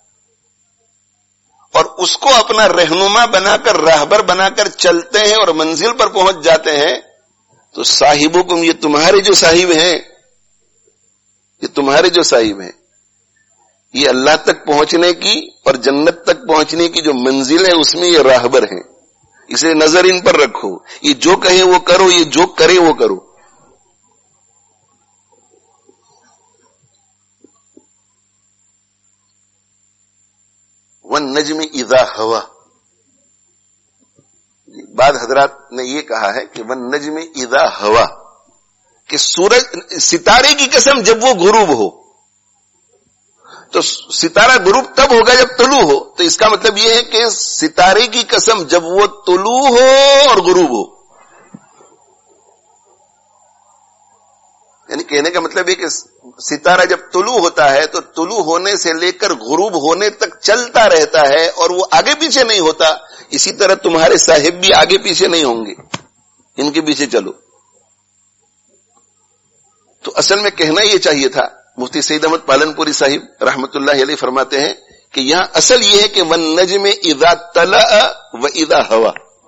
اور اس کو اپنا رہنما بنا کر راہبر بنا کر چلتے ہیں اور منزل پر پہنچ جاتے ہیں، تو صاحبکم، یہ تمہارے جو صاحب ہیں، یہ تمہارے جو صاحب ہیں، یہ اللہ تک پہنچنے کی اور جنت تک پہنچنے کی جو منزل ہے اس میں یہ راہبر ہیں. اسے نظر ان پر رکھو، یہ جو کہیں وہ کرو، یہ جو کرے وہ کرو. والنجم اذا ہوا، بعض حضرات نے یہ کہا ہے کہ ون نجم اذا ہوا، کہ سورج ستارے کی قسم جب وہ غروب ہو، تو ستارہ غروب تب ہوگا جب طلوع ہو، تو اس کا مطلب یہ ہے کہ ستارے کی قسم جب وہ طلوع ہو اور غروب ہو، یعنی کہنے کا مطلب یہ کہ ستارہ جب طلوع ہوتا ہے تو طلوع ہونے سے لے کر غروب ہونے تک چلتا رہتا ہے اور وہ آگے پیچھے نہیں ہوتا. اسی طرح تمہارے صاحب بھی آگے پیچھے نہیں ہوں گے، ان کے پیچھے چلو. تو اصل میں کہنا یہ چاہیے تھا. مفتی سعید احمد پالن پوری صاحب رحمت اللہ علیہ فرماتے ہیں کہ یہاں اصل یہ ہے کہ والنجم اذا طلع و اذا ہوا،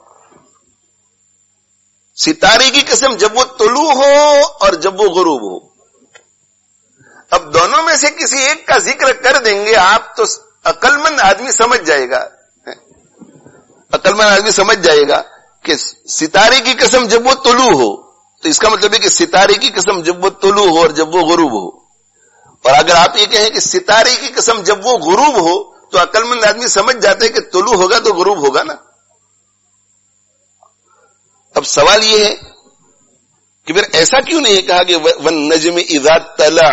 ستارے کی قسم جب وہ طلوع ہو اور جب وہ غروب ہو. اب دونوں میں سے کسی ایک کا ذکر کر دیں گے آپ تو عقل مند آدمی سمجھ جائے گا، عقل مند آدمی سمجھ جائے گا کہ ستارے کی قسم جب وہ طلوع ہو تو اس کا مطلب ہے کہ ستارے کی قسم جب وہ طلوع ہو اور جب وہ غروب ہو. اور اگر آپ یہ کہیں کہ ستارے کی قسم جب وہ غروب ہو تو عقل مند آدمی سمجھ جاتے ہیں کہ طلوع ہوگا تو غروب ہوگا نا. اب سوال یہ ہے کہ پھر ایسا کیوں نہیں کہا کہ والنجم اذا طلع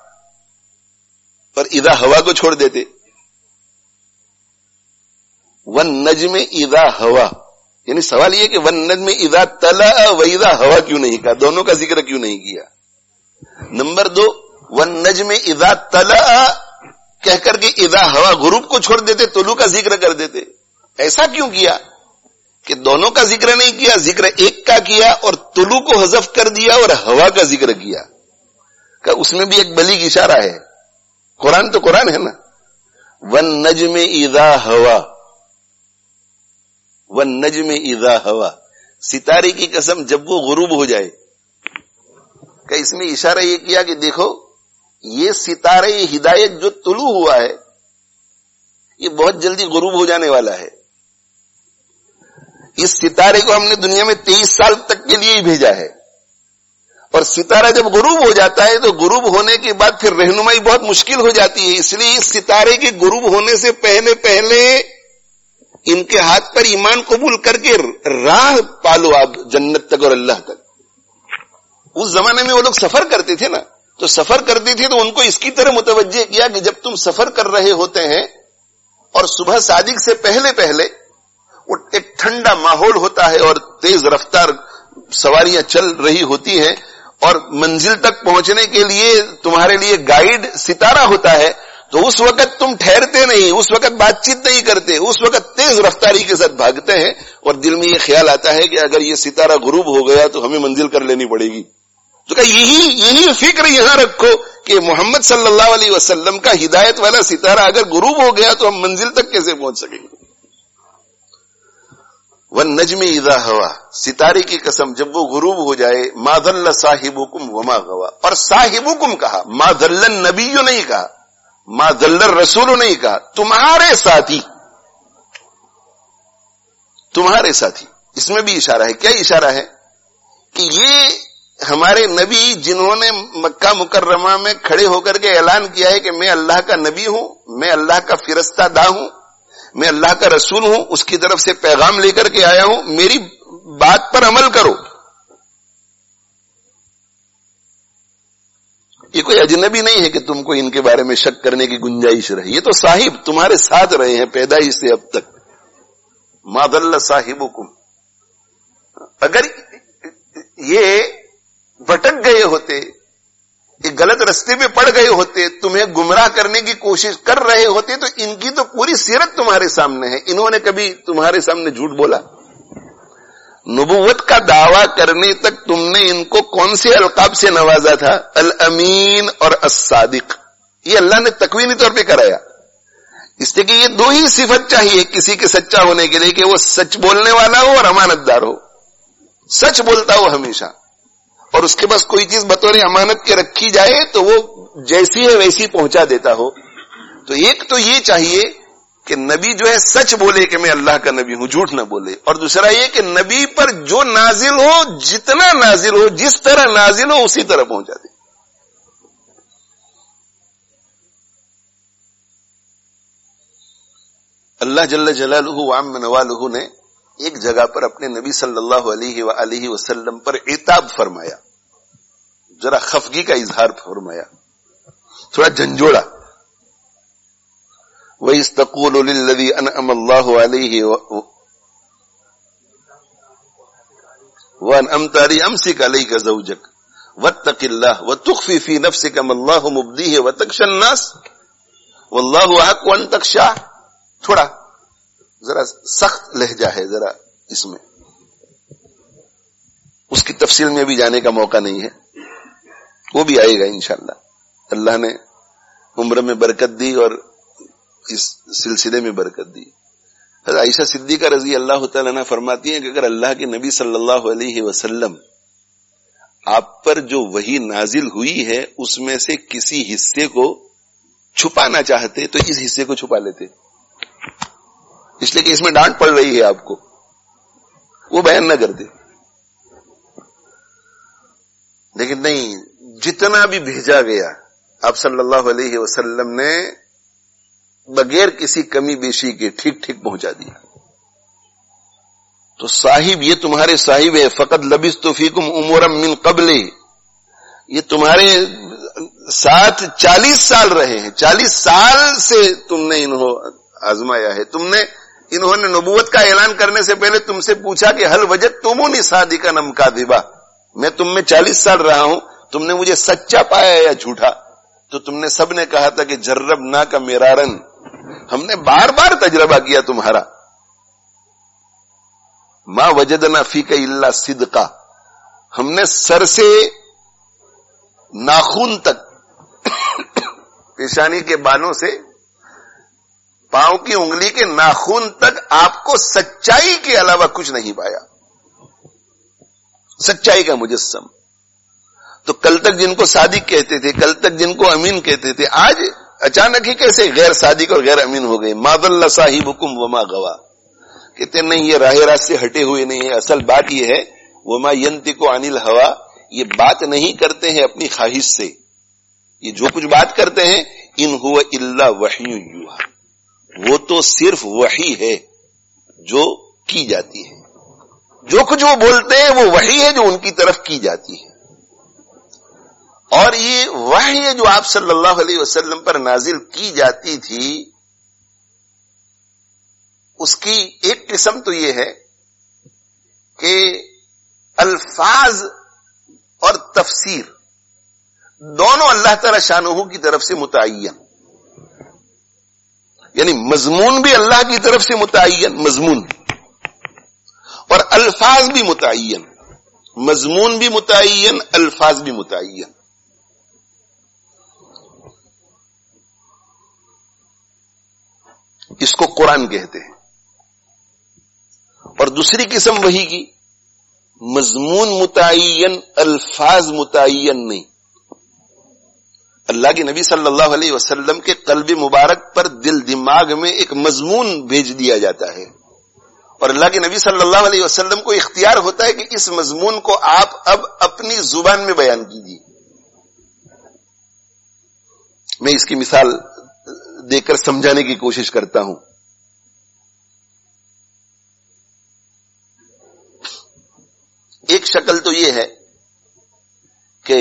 اور اذا ہوا کو چھوڑ دیتے؟ والنجم اذا ہوا، یعنی سوال یہ کہ والنجم اذا طلع و اذا ہوا کیوں نہیں کہا، دونوں کا ذکر کیوں نہیں کیا؟ نمبر دو، والنجم اذا طلع کہہ کر کے اذا ہوا غروب کو چھوڑ دیتے، طلوع کا ذکر کر دیتے. ایسا کیوں کیا کہ دونوں کا ذکر نہیں کیا، ذکر ایک کا کیا اور طلوع کو حذف کر دیا اور ہوا کا ذکر کیا؟ کہ اس میں بھی ایک بلیغ اشارہ ہے. قرآن تو قرآن ہے نا. والنجم اذا ہوا، والنجم اذا ہوا، ستارے کی قسم جب وہ غروب ہو جائے. کہ اس میں اشارہ یہ کیا کہ دیکھو یہ ستارے ہدایت جو طلوع ہوا ہے یہ بہت جلدی غروب ہو جانے والا ہے. اس ستارے کو ہم نے دنیا میں تیئیس سال تک کے لیے ہی بھیجا ہے، اور ستارہ جب غروب ہو جاتا ہے تو غروب ہونے کے بعد پھر رہنمائی بہت مشکل ہو جاتی ہے. اس لیے اس ستارے کے غروب ہونے سے پہلے پہلے ان کے ہاتھ پر ایمان قبول کر کے راہ پالو آپ جنت تک اور اللہ تک. اس زمانے میں وہ لوگ سفر کرتے تھے نا، تو سفر کرتے تھے تو ان کو اس کی طرح متوجہ کیا کہ جب تم سفر کر رہے ہوتے ہیں اور صبح صادق سے پہلے پہلے وہ ایک ٹھنڈا ماحول ہوتا ہے اور تیز رفتار سواریاں چل رہی ہوتی ہیں اور منزل تک پہنچنے کے لیے تمہارے لیے گائیڈ ستارہ ہوتا ہے، تو اس وقت تم ٹھہرتے نہیں، اس وقت بات چیت نہیں کرتے، اس وقت تیز رفتاری کے ساتھ بھاگتے ہیں اور دل میں یہ خیال آتا ہے کہ اگر یہ ستارہ غروب ہو گیا تو ہمیں منزل کر لینی پڑے گی. تو کہ یہی یہی فکر یہاں رکھو کہ محمد صلی اللہ علیہ وسلم کا ہدایت والا ستارہ اگر غروب ہو گیا تو ہم منزل تک کیسے پہنچ سکیں گے. والنجم اذا ہوا، ستارے کی قسم جب وہ غروب ہو جائے. ما ضل صاحبکم وما غوا، اور صاحبکم کہا، ما ضل النبی نہیں کہا، ما ضل الرسول نہیں کہا، تمہارے ساتھی، تمہارے ساتھی. اس میں بھی اشارہ ہے. کیا اشارہ ہے؟ کہ یہ ہمارے نبی جنہوں نے مکہ مکرمہ میں کھڑے ہو کر کے اعلان کیا ہے کہ میں اللہ کا نبی ہوں، میں اللہ کا فرشتہ داں ہوں، میں اللہ کا رسول ہوں، اس کی طرف سے پیغام لے کر کے آیا ہوں، میری بات پر عمل کرو. یہ کوئی اجنبی نہیں ہے کہ تم کو ان کے بارے میں شک کرنے کی گنجائش رہے. یہ تو صاحب تمہارے ساتھ رہے ہیں پیدائش سے اب تک. ما ضل صاحبکم. اگر یہ بھٹک گئے ہوتے، ایک غلط رستے پہ پڑ گئے ہوتے، تمہیں گمراہ کرنے کی کوشش کر رہے ہوتے، تو ان کی تو پوری سیرت تمہارے سامنے ہے. انہوں نے کبھی تمہارے سامنے جھوٹ بولا؟ نبوت کا دعویٰ کرنے تک تم نے ان کو کون سے القاب سے نوازا تھا؟ الامین اور الصادق. یہ اللہ نے تکوینی طور پہ کرایا. اس لیے کہ یہ دو ہی صفت چاہیے کسی کے سچا ہونے کے لیے، کہ وہ سچ بولنے والا ہو اور امانت دار ہو. سچ بولتا ہو ہمیشہ، اور اس کے پاس کوئی چیز بطور امانت کے رکھی جائے تو وہ جیسی ہے ویسی پہنچا دیتا ہو. تو ایک تو یہ چاہیے کہ نبی جو ہے سچ بولے کہ میں اللہ کا نبی ہوں، جھوٹ نہ بولے. اور دوسرا یہ کہ نبی پر جو نازل ہو، جتنا نازل ہو، جس طرح نازل ہو اسی طرح پہنچا دے. اللہ جل جلالہ وعم نوالہ نے ایک جگہ پر اپنے نبی صلی اللہ علیہ وآلہ وسلم پر عتاب فرمایا، ذرا خفگی کا اظہار فرمایا، تھوڑا جھنجھوڑا. وَإِذْ تَقُولُ لِلَّذِي أَنْعَمَ اللَّهُ عَلَيْهِ وَأَنْعَمْتَ عَلَيْهِ أَمْسِكْ عَلَيْكَ زَوْجَكَ وَاتَّقِ اللَّهَ وَتُخْفِي فِي نَفْسِكَ مَا اللَّهُ مُبْدِيهِ وَتَخْشَى النَّاسَ وَاللَّهُ أَحَقُّ أَنْ تَخْشَاهُ. تھوڑا ذرا سخت لہجہ ہے ذرا اس میں، اس کی تفصیل میں بھی جانے کا موقع نہیں ہے، وہ بھی آئے گا انشاءاللہ. اللہ نے عمر میں برکت دی اور اس سلسلے میں برکت دی. حضرت عائشہ صدیقہ رضی اللہ تعالیٰ عنہ فرماتی ہیں کہ اگر اللہ کے نبی صلی اللہ علیہ وسلم آپ پر جو وحی نازل ہوئی ہے اس میں سے کسی حصے کو چھپانا چاہتے تو اس حصے کو چھپا لیتے، اس لیے کہ اس میں ڈانٹ پڑ رہی ہے آپ کو، وہ بیان نہ کرتے. لیکن نہیں، جتنا بھی بھیجا گیا آپ صلی اللہ علیہ وسلم نے بغیر کسی کمی بیشی کے ٹھیک ٹھیک پہنچا دیا. تو صاحب یہ تمہارے صاحب ہے، فقط لبثت فیکم امورا من قبل، یہ تمہارے ساتھ چالیس سال رہے ہیں، چالیس سال سے تم نے انہوں آزمایا ہے. تم نے انہوں نے نبوت کا اعلان کرنے سے پہلے تم سے پوچھا کہ حل وجدتمونی صادقا ام کاذبا، میں تم میں چالیس سال رہا ہوں، تم نے مجھے سچا پایا یا جھوٹا؟ تو تم نے سب نے کہا تھا کہ جربنا کا میرارن، ہم نے بار بار تجربہ کیا تمہارا. ما وجدنا فیک الا صدقا، ہم نے سر سے ناخن تک، پیشانی کے بالوں سے پاؤں کی انگلی کے ناخن تک آپ کو سچائی کے علاوہ کچھ نہیں پایا، سچائی کا مجسم. تو کل تک جن کو صادق کہتے تھے، کل تک جن کو امین کہتے تھے، آج اچانک ہی کیسے غیر صادق اور غیر امین ہو گئے؟ ما ضل صاحبکم وما غوا، کہتے نہیں یہ راہ راست سے ہٹے ہوئے نہیں ہے. اصل بات یہ ہے وما ینطق عن الہوا، یہ بات نہیں کرتے ہیں اپنی خواہش سے، یہ جو کچھ بات کرتے ہیں ان هو الا وحی یوحی، وہ تو صرف وحی ہے جو کی جاتی ہے. جو کچھ وہ بولتے ہیں وہ وحی ہے جو ان کی طرف کی جاتی ہے. اور یہ وحی ہے جو آپ صلی اللہ علیہ وسلم پر نازل کی جاتی تھی، اس کی ایک قسم تو یہ ہے کہ الفاظ اور تفسیر دونوں اللہ تعالی شانہ کی طرف سے متعین، یعنی مضمون بھی اللہ کی طرف سے متعین مضمون، اور الفاظ بھی متعین، مضمون بھی متعین، الفاظ بھی متعین. اس کو قرآن کہتے ہیں. اور دوسری قسم وحی کی مضمون متعین، الفاظ متعین نہیں. اللہ کے نبی صلی اللہ علیہ وسلم کے قلب مبارک پر دل دماغ میں ایک مضمون بھیج دیا جاتا ہے، اور اللہ کے نبی صلی اللہ علیہ وسلم کو اختیار ہوتا ہے کہ اس مضمون کو آپ اب اپنی زبان میں بیان کیجیے. میں اس کی مثال دے کر سمجھانے کی کوشش کرتا ہوں. ایک شکل تو یہ ہے کہ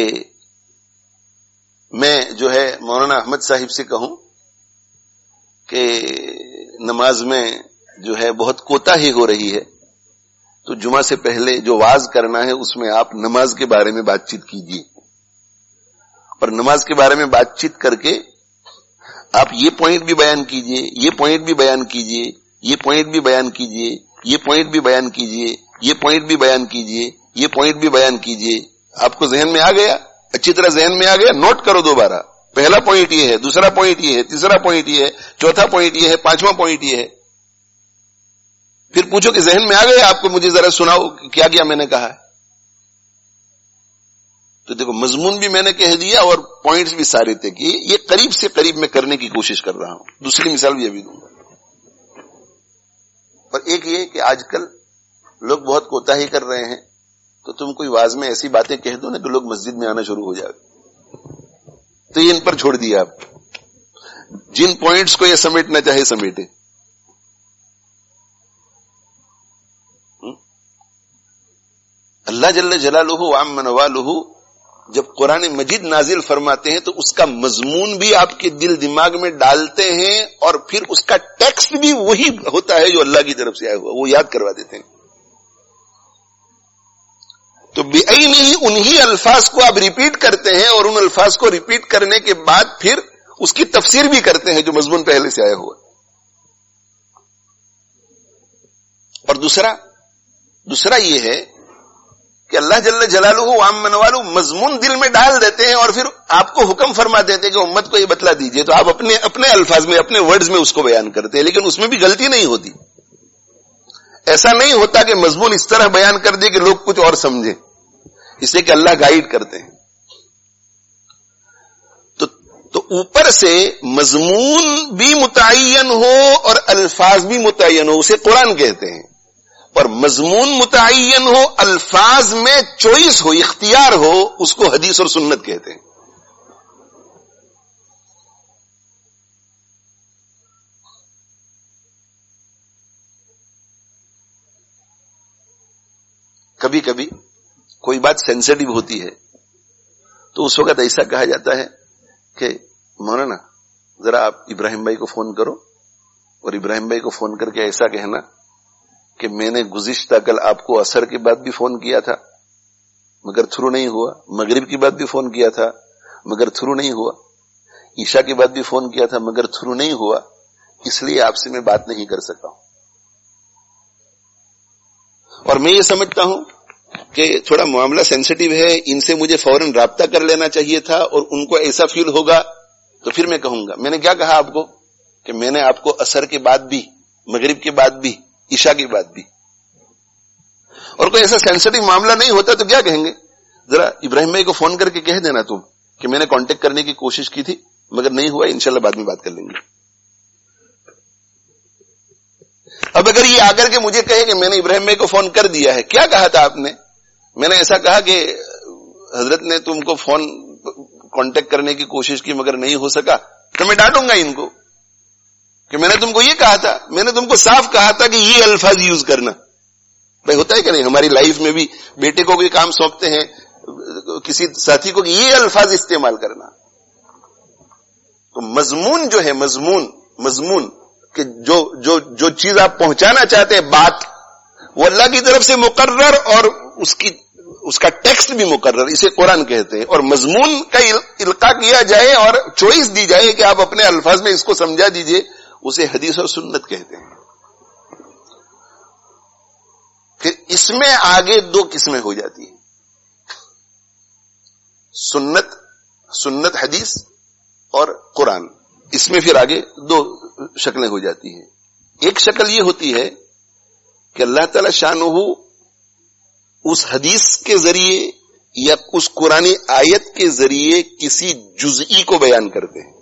میں جو ہے مولانا احمد صاحب سے کہوں کہ نماز میں جو ہے بہت کوتاہی ہو رہی ہے، تو جمعہ سے پہلے جو واز کرنا ہے اس میں آپ نماز کے بارے میں بات چیت کیجیے، اور نماز کے بارے میں بات چیت کر کے آپ یہ پوائنٹ بھی بیان کیجیے، یہ پوائنٹ بھی بیان کیجیے، یہ پوائنٹ بھی بیان کیجیے، یہ پوائنٹ بھی بیان کیجیے، یہ پوائنٹ بھی بیان کیجیے، یہ پوائنٹ بھی بیان کیجیے. آپ کو ذہن میں آ گیا؟ اچھی طرح ذہن میں آ گیا؟ نوٹ کرو دوبارہ. پہلا پوائنٹ یہ ہے، دوسرا پوائنٹ یہ ہے، تیسرا پوائنٹ یہ ہے، چوتھا پوائنٹ یہ ہے، پانچواں پوائنٹ یہ ہے. پھر پوچھو کہ ذہن میں آ گیا آپ کو؟ مجھے ذرا سناؤ کیا کیا میں نے کہا ہے. تو دیکھو مضمون بھی میں نے کہہ دیا اور پوائنٹس بھی سارے تھے کہ یہ قریب سے قریب میں کرنے کی کوشش کر رہا ہوں. دوسری مثال بھی ابھی دوں گا. اور ایک یہ کہ آج کل لوگ بہت کوتاہی کر رہے ہیں، تو تم کوئی واز میں ایسی باتیں کہہ دو نا کہ لوگ مسجد میں آنا شروع ہو جائے. تو یہ ان پر چھوڑ دیا آپ، جن پوائنٹس کو یہ سمیٹنا چاہے سمیٹے. اللہ جل جلالہ و عم نوالہ جب قرآن مجید نازل فرماتے ہیں تو اس کا مضمون بھی آپ کے دل دماغ میں ڈالتے ہیں اور پھر اس کا ٹیکسٹ بھی وہی ہوتا ہے جو اللہ کی طرف سے آیا ہوا، وہ یاد کروا دیتے ہیں. تو بعینہ انہی الفاظ کو آپ ریپیٹ کرتے ہیں اور ان الفاظ کو ریپیٹ کرنے کے بعد پھر اس کی تفسیر بھی کرتے ہیں جو مضمون پہلے سے آیا ہوا. اور دوسرا دوسرا یہ ہے کہ اللہ جل جلالہ و عم نوالہ مضمون دل میں ڈال دیتے ہیں اور پھر آپ کو حکم فرما دیتے ہیں کہ امت کو یہ بتلا دیجئے، تو آپ اپنے اپنے الفاظ میں اپنے ورڈز میں اس کو بیان کرتے ہیں، لیکن اس میں بھی غلطی نہیں ہوتی. ایسا نہیں ہوتا کہ مضمون اس طرح بیان کر دے کہ لوگ کچھ اور سمجھیں، اس لیے کہ اللہ گائیڈ کرتے ہیں. تو تو اوپر سے مضمون بھی متعین ہو اور الفاظ بھی متعین ہو، اسے قرآن کہتے ہیں. اور مضمون متعین ہو، الفاظ میں چوائس ہو، اختیار ہو، اس کو حدیث اور سنت کہتے ہیں. کبھی کبھی کوئی بات سینسیٹیو ہوتی ہے تو اس وقت ایسا کہا جاتا ہے کہ مولانا ذرا آپ ابراہیم بھائی کو فون کرو اور ابراہیم بھائی کو فون کر کے ایسا کہنا کہ میں نے گزشتہ کل آپ کو عصر کے بعد بھی فون کیا تھا مگر تھرو نہیں ہوا، مغرب کی بعد بھی فون کیا تھا مگر تھرو نہیں ہوا، عشاء کے بعد بھی فون کیا تھا مگر تھرو نہیں ہوا، اس لیے آپ سے میں بات نہیں کر سکا ہوں. اور میں یہ سمجھتا ہوں کہ تھوڑا معاملہ سینسیٹیو ہے، ان سے مجھے فوراً رابطہ کر لینا چاہیے تھا اور ان کو ایسا فیل ہوگا تو پھر میں کہوں گا. میں نے کیا کہا آپ کو کہ میں نے آپ کو عصر کے بعد بھی، مغرب کے بعد بھی، عشاء کی بات بھی. اور کوئی ایسا سینسیٹیو معاملہ نہیں ہوتا تو کیا کہیں گے، ذرا ابراہیم بھائی کو فون کر کے کہہ دینا تم کہ میں نے کانٹیکٹ کرنے کی کوشش کی تھی مگر نہیں ہوا، انشاءاللہ بعد میں بات کر لیں گے. اب اگر یہ آ کر کے مجھے کہے کہ میں نے ابراہیم بھائی کو فون کر دیا ہے، کیا کہا تھا آپ نے، میں نے ایسا کہا کہ حضرت نے تم کو فون کانٹیکٹ کرنے کی کوشش کی مگر نہیں ہو سکا، تو میں ڈانٹوں گا ان کو کہ میں نے تم کو یہ کہا تھا، میں نے تم کو صاف کہا تھا کہ یہ الفاظ یوز کرنا. بھائی ہوتا ہے کہ نہیں، ہماری لائف میں بھی بیٹے کو کوئی کام سونپتے ہیں کسی ساتھی کو کہ یہ الفاظ استعمال کرنا. تو مضمون جو ہے، مضمون مضمون کہ جو جو جو چیز آپ پہنچانا چاہتے ہیں، بات، وہ اللہ کی طرف سے مقرر اور اس کی اس کا ٹیکسٹ بھی مقرر، اسے قرآن کہتے ہیں. اور مضمون کا القاء کیا جائے اور چوائس دی جائے کہ آپ اپنے الفاظ میں اس کو سمجھا دیجئے، اسے حدیث اور سنت کہتے ہیں. پھر اس میں آگے دو قسمیں ہو جاتی ہیں، سنت سنت حدیث اور قرآن. اس میں پھر آگے دو شکلیں ہو جاتی ہیں. ایک شکل یہ ہوتی ہے کہ اللہ تعالی شانہ اس حدیث کے ذریعے یا اس قرآن آیت کے ذریعے کسی جزئی کو بیان کرتے ہیں.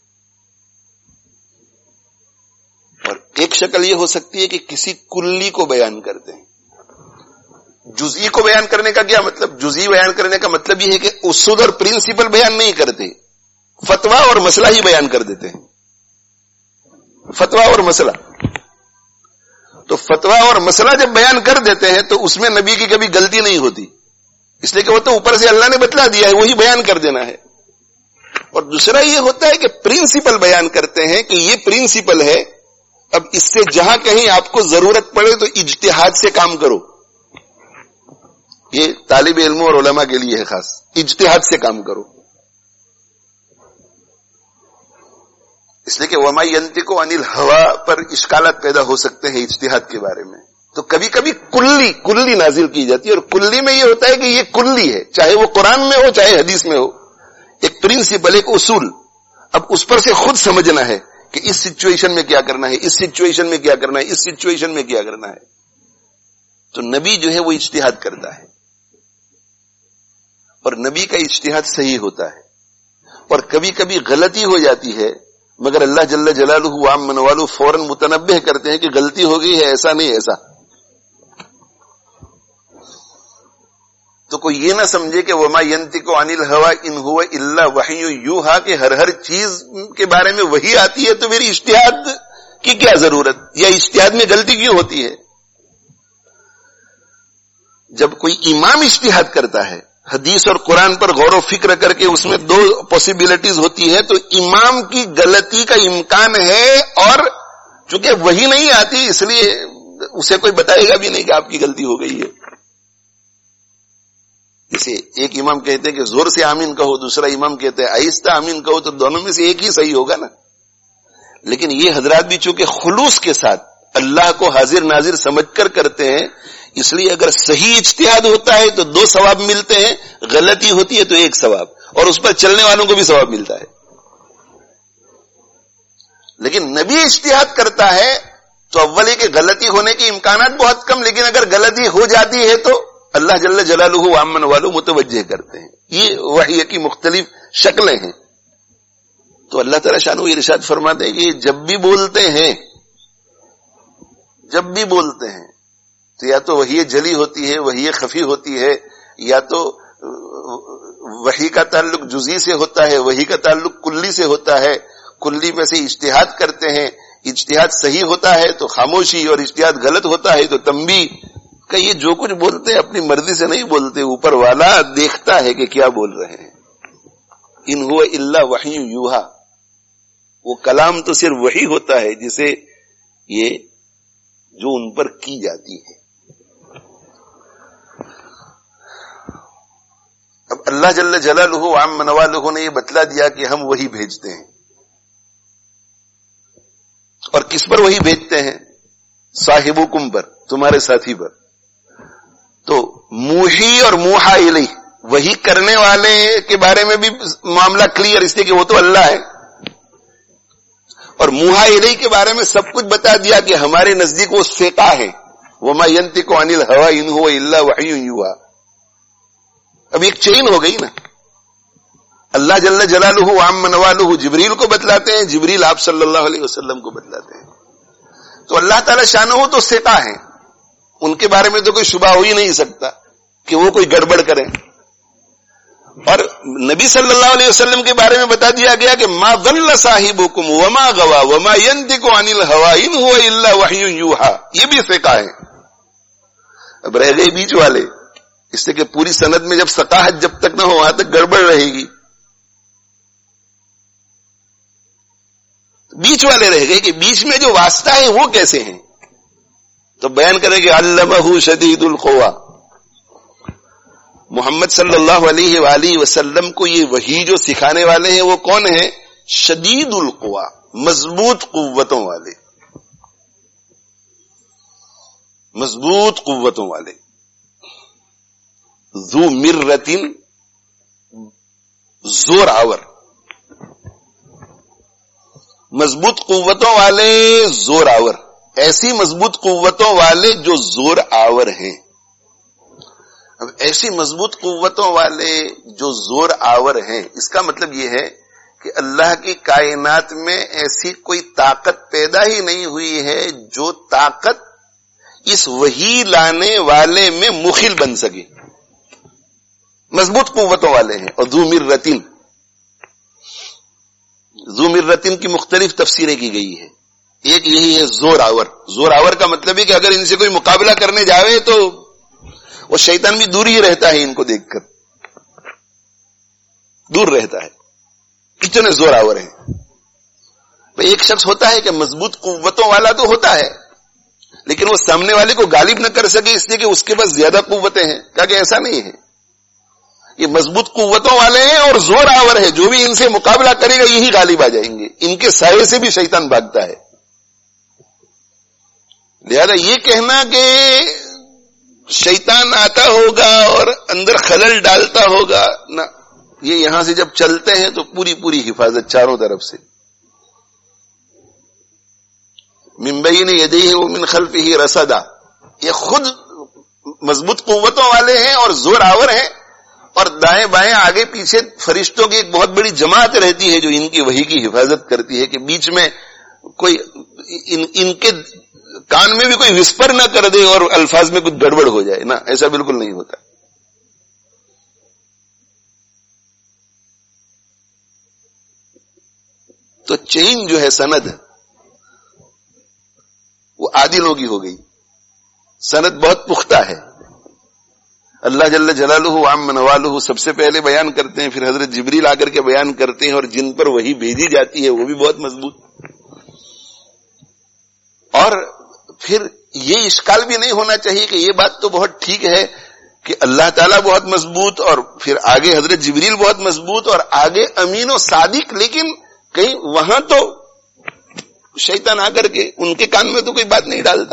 اور ایک شکل یہ ہو سکتی ہے کہ کسی کلی کو بیان کرتے ہیں. جزئی کو بیان کرنے کا کیا مطلب، جزئی بیان کرنے کا مطلب یہ ہے کہ اصول اور پرنسپل بیان نہیں کرتے، فتویٰ اور مسئلہ ہی بیان کر دیتے ہیں. فتویٰ اور مسئلہ، تو فتویٰ اور مسئلہ جب بیان کر دیتے ہیں تو اس میں نبی کی کبھی غلطی نہیں ہوتی، اس لیے کہ وہ تو اوپر سے اللہ نے بتلا دیا ہے، وہی بیان کر دینا ہے. اور دوسرا یہ ہوتا ہے کہ پرنسپل بیان کرتے ہیں کہ یہ پرنسپل ہے، اب اس سے جہاں کہیں آپ کو ضرورت پڑے تو اجتہاد سے کام کرو. یہ طالب علموں اور علماء کے لیے ہے خاص، اجتہاد سے کام کرو. اس لیے کہ وما ینطق عن الہوا پر اشکالات پیدا ہو سکتے ہیں اجتہاد کے بارے میں. تو کبھی کبھی کلی کلی نازل کی جاتی ہے، اور کلی میں یہ ہوتا ہے کہ یہ کلی ہے، چاہے وہ قرآن میں ہو چاہے حدیث میں ہو. ایک پرنسپل، ایک اصول، اب اس پر سے خود سمجھنا ہے کہ اس سچویشن میں کیا کرنا ہے، اس سچویشن میں کیا کرنا ہے، اس سچویشن میں کیا کرنا ہے. تو نبی جو ہے وہ اجتہاد کرتا ہے، اور نبی کا اجتہاد صحیح ہوتا ہے. اور کبھی کبھی غلطی ہو جاتی ہے مگر اللہ جل جلالہ وعم منوالہ فوراً متنبہ کرتے ہیں کہ غلطی ہو گئی ہے، ایسا نہیں ایسا. تو کوئی یہ نہ سمجھے کہ وما ینطق عن الہوا ان هو الا وحی یوحی، کہ ہر ہر چیز کے بارے میں وحی آتی ہے تو میری اجتہاد کی کیا ضرورت، یا اجتہاد میں غلطی کیوں ہوتی ہے. جب کوئی امام اجتہاد کرتا ہے حدیث اور قرآن پر غور و فکر کر کے اس میں دو پاسبلٹیز ہوتی ہے تو امام کی غلطی کا امکان ہے، اور چونکہ وہی نہیں آتی اس لیے اسے کوئی بتائے گا بھی نہیں کہ آپ کی غلطی ہو گئی ہے. جیسے ایک امام کہتے ہیں کہ زور سے آمین کہو، دوسرا امام کہتے ہیں آہستہ آمین کہو، تو دونوں میں سے ایک ہی صحیح ہوگا نا. لیکن یہ حضرات بھی چونکہ خلوص کے ساتھ اللہ کو حاضر ناظر سمجھ کر کرتے ہیں، اس لیے اگر صحیح اجتہاد ہوتا ہے تو دو ثواب ملتے ہیں، غلطی ہوتی ہے تو ایک ثواب، اور اس پر چلنے والوں کو بھی ثواب ملتا ہے. لیکن نبی اجتہاد کرتا ہے تو اول ہے کہ غلطی ہونے کے امکانات بہت کم، لیکن اگر غلطی ہو جاتی ہے تو اللہ جل جلالہ عامن والو متوجہ کرتے ہیں. یہ وحی کی مختلف شکلیں ہیں. تو اللہ تعالیٰ شانہ ارشاد فرماتے ہیں کہ جب بھی بولتے ہیں جب بھی بولتے ہیں تو یا تو وحی جلی ہوتی ہے، وحی خفی ہوتی ہے، یا تو وحی کا تعلق جزئی سے ہوتا ہے، وحی کا تعلق کلی سے ہوتا ہے. کلی میں سے اجتہاد کرتے ہیں، اجتہاد صحیح ہوتا ہے تو خاموشی، اور اجتہاد غلط ہوتا ہے تو تنبیہ. کہ یہ جو کچھ بولتے ہیں اپنی مرضی سے نہیں بولتے، اوپر والا دیکھتا ہے کہ کیا بول رہے ہیں. ان هو الا وحی یوحا، وہ کلام تو صرف وحی ہوتا ہے جسے یہ جو ان پر کی جاتی ہے. اب اللہ جل جلالہ عام نوالہ نے یہ بتلا دیا کہ ہم وہی بھیجتے ہیں، اور کس پر وہی بھیجتے ہیں؟ صاحبکم پر، تمہارے ساتھی پر. تو موحی اور موحا الیہ، وہی کرنے والے کے بارے میں بھی معاملہ کلیئر، اس لیے کہ وہ تو اللہ ہے. اور موحا الیہ کے بارے میں سب کچھ بتا دیا کہ ہمارے نزدیک وہ ثقہ ہے. وما ینطق عن الہوی ان هو الا وحی یوحا. اب ایک چین ہو گئی نا. اللہ جل جلالہ عام نوالہ جبریل کو بتلاتے ہیں، جبریل آپ صلی اللہ علیہ وسلم کو بتلاتے ہیں. تو اللہ تعالی شانہ تو ثقہ ہیں، ان کے بارے میں تو کوئی شبہ ہو ہی نہیں سکتا کہ وہ کوئی گڑبڑ کریں. اور نبی صلی اللہ علیہ وسلم کے بارے میں بتا دیا گیا کہ ما ضل صاحبکم وما غوا وما ينطق عن الهوى ان هو الا وحی یوحا. یہ بھی ثقہ ہے. اب رہ گئے بیچ والے، اس سے کہ پوری سند میں جب ثقاہت جب تک نہ ہو وہاں تک گڑبڑ رہے گی. بیچ والے رہ گئے کہ بیچ میں جو واسطہ ہے وہ کیسے ہیں. تو بیان کرے کہ علمہ شدید القوا، محمد صلی اللہ علیہ وآلہ وسلم کو یہ وحی جو سکھانے والے ہیں وہ کون ہیں؟ شدید القوا، مضبوط قوتوں والے، مضبوط قوتوں والے. ذو مرتن، زور آور، مضبوط قوتوں والے، زور آور. ایسی مضبوط قوتوں والے جو زور آور ہیں. اب ایسی مضبوط قوتوں والے جو زور آور ہیں، اس کا مطلب یہ ہے کہ اللہ کی کائنات میں ایسی کوئی طاقت پیدا ہی نہیں ہوئی ہے جو طاقت اس وحی لانے والے میں مخل بن سکے. مضبوط قوتوں والے ہیں. اور ذو مرتن، ذو مرتن کی مختلف تفسیریں کی گئی ہے. ایک یہی ہے زور آور. زور آور کا مطلب ہے کہ اگر ان سے کوئی مقابلہ کرنے جاوے تو وہ شیطان بھی دور ہی رہتا ہے، ان کو دیکھ کر دور رہتا ہے. اتنے زور آور ہیں. ایک شخص ہوتا ہے کہ مضبوط قوتوں والا تو ہوتا ہے لیکن وہ سامنے والے کو غالب نہ کر سکے اس لیے کہ اس کے پاس زیادہ قوتیں ہیں. کہا کہ ایسا نہیں ہے، یہ مضبوط قوتوں والے ہیں اور زور آور ہے. جو بھی ان سے مقابلہ کرے گا یہی غالب آ جائیں گے. ان کے سائے سے بھی شیطان بھاگتا ہے. لہذا یہ کہنا کہ شیطان آتا ہوگا اور اندر خلل ڈالتا ہوگا نہ، یہ یہاں سے جب چلتے ہیں تو پوری پوری حفاظت چاروں طرف سے. من بین یدیہ ومن خلفہ رصدا، یہ خود مضبوط قوتوں والے ہیں اور زور آور ہیں. اور دائیں بائیں آگے پیچھے فرشتوں کی ایک بہت بڑی جماعت رہتی ہے جو ان کی وحی کی حفاظت کرتی ہے کہ بیچ میں کوئی ان, ان کے کان میں بھی کوئی وسپر نہ کر دے اور الفاظ میں کچھ گڑبڑ ہو جائے. نہ، ایسا بالکل نہیں ہوتا. تو چین جو ہے سند وہ عادل ہوگی ہو گئی. سند بہت پختہ ہے. اللہ جل جلالہ وعم نوالہ سب سے پہلے بیان کرتے ہیں، پھر حضرت جبریل آ کر کے بیان کرتے ہیں، اور جن پر وحی بھیجی جاتی ہے وہ بھی بہت مضبوط. اور پھر یہ اشکال بھی نہیں ہونا چاہیے کہ یہ بات تو بہت ٹھیک ہے کہ اللہ تعالیٰ بہت مضبوط اور پھر آگے حضرت جبریل بہت مضبوط اور آگے امین و صادق، لیکن کہیں وہاں تو شیطان آ کر کے ان کے کان میں تو کوئی بات نہیں ڈالتا.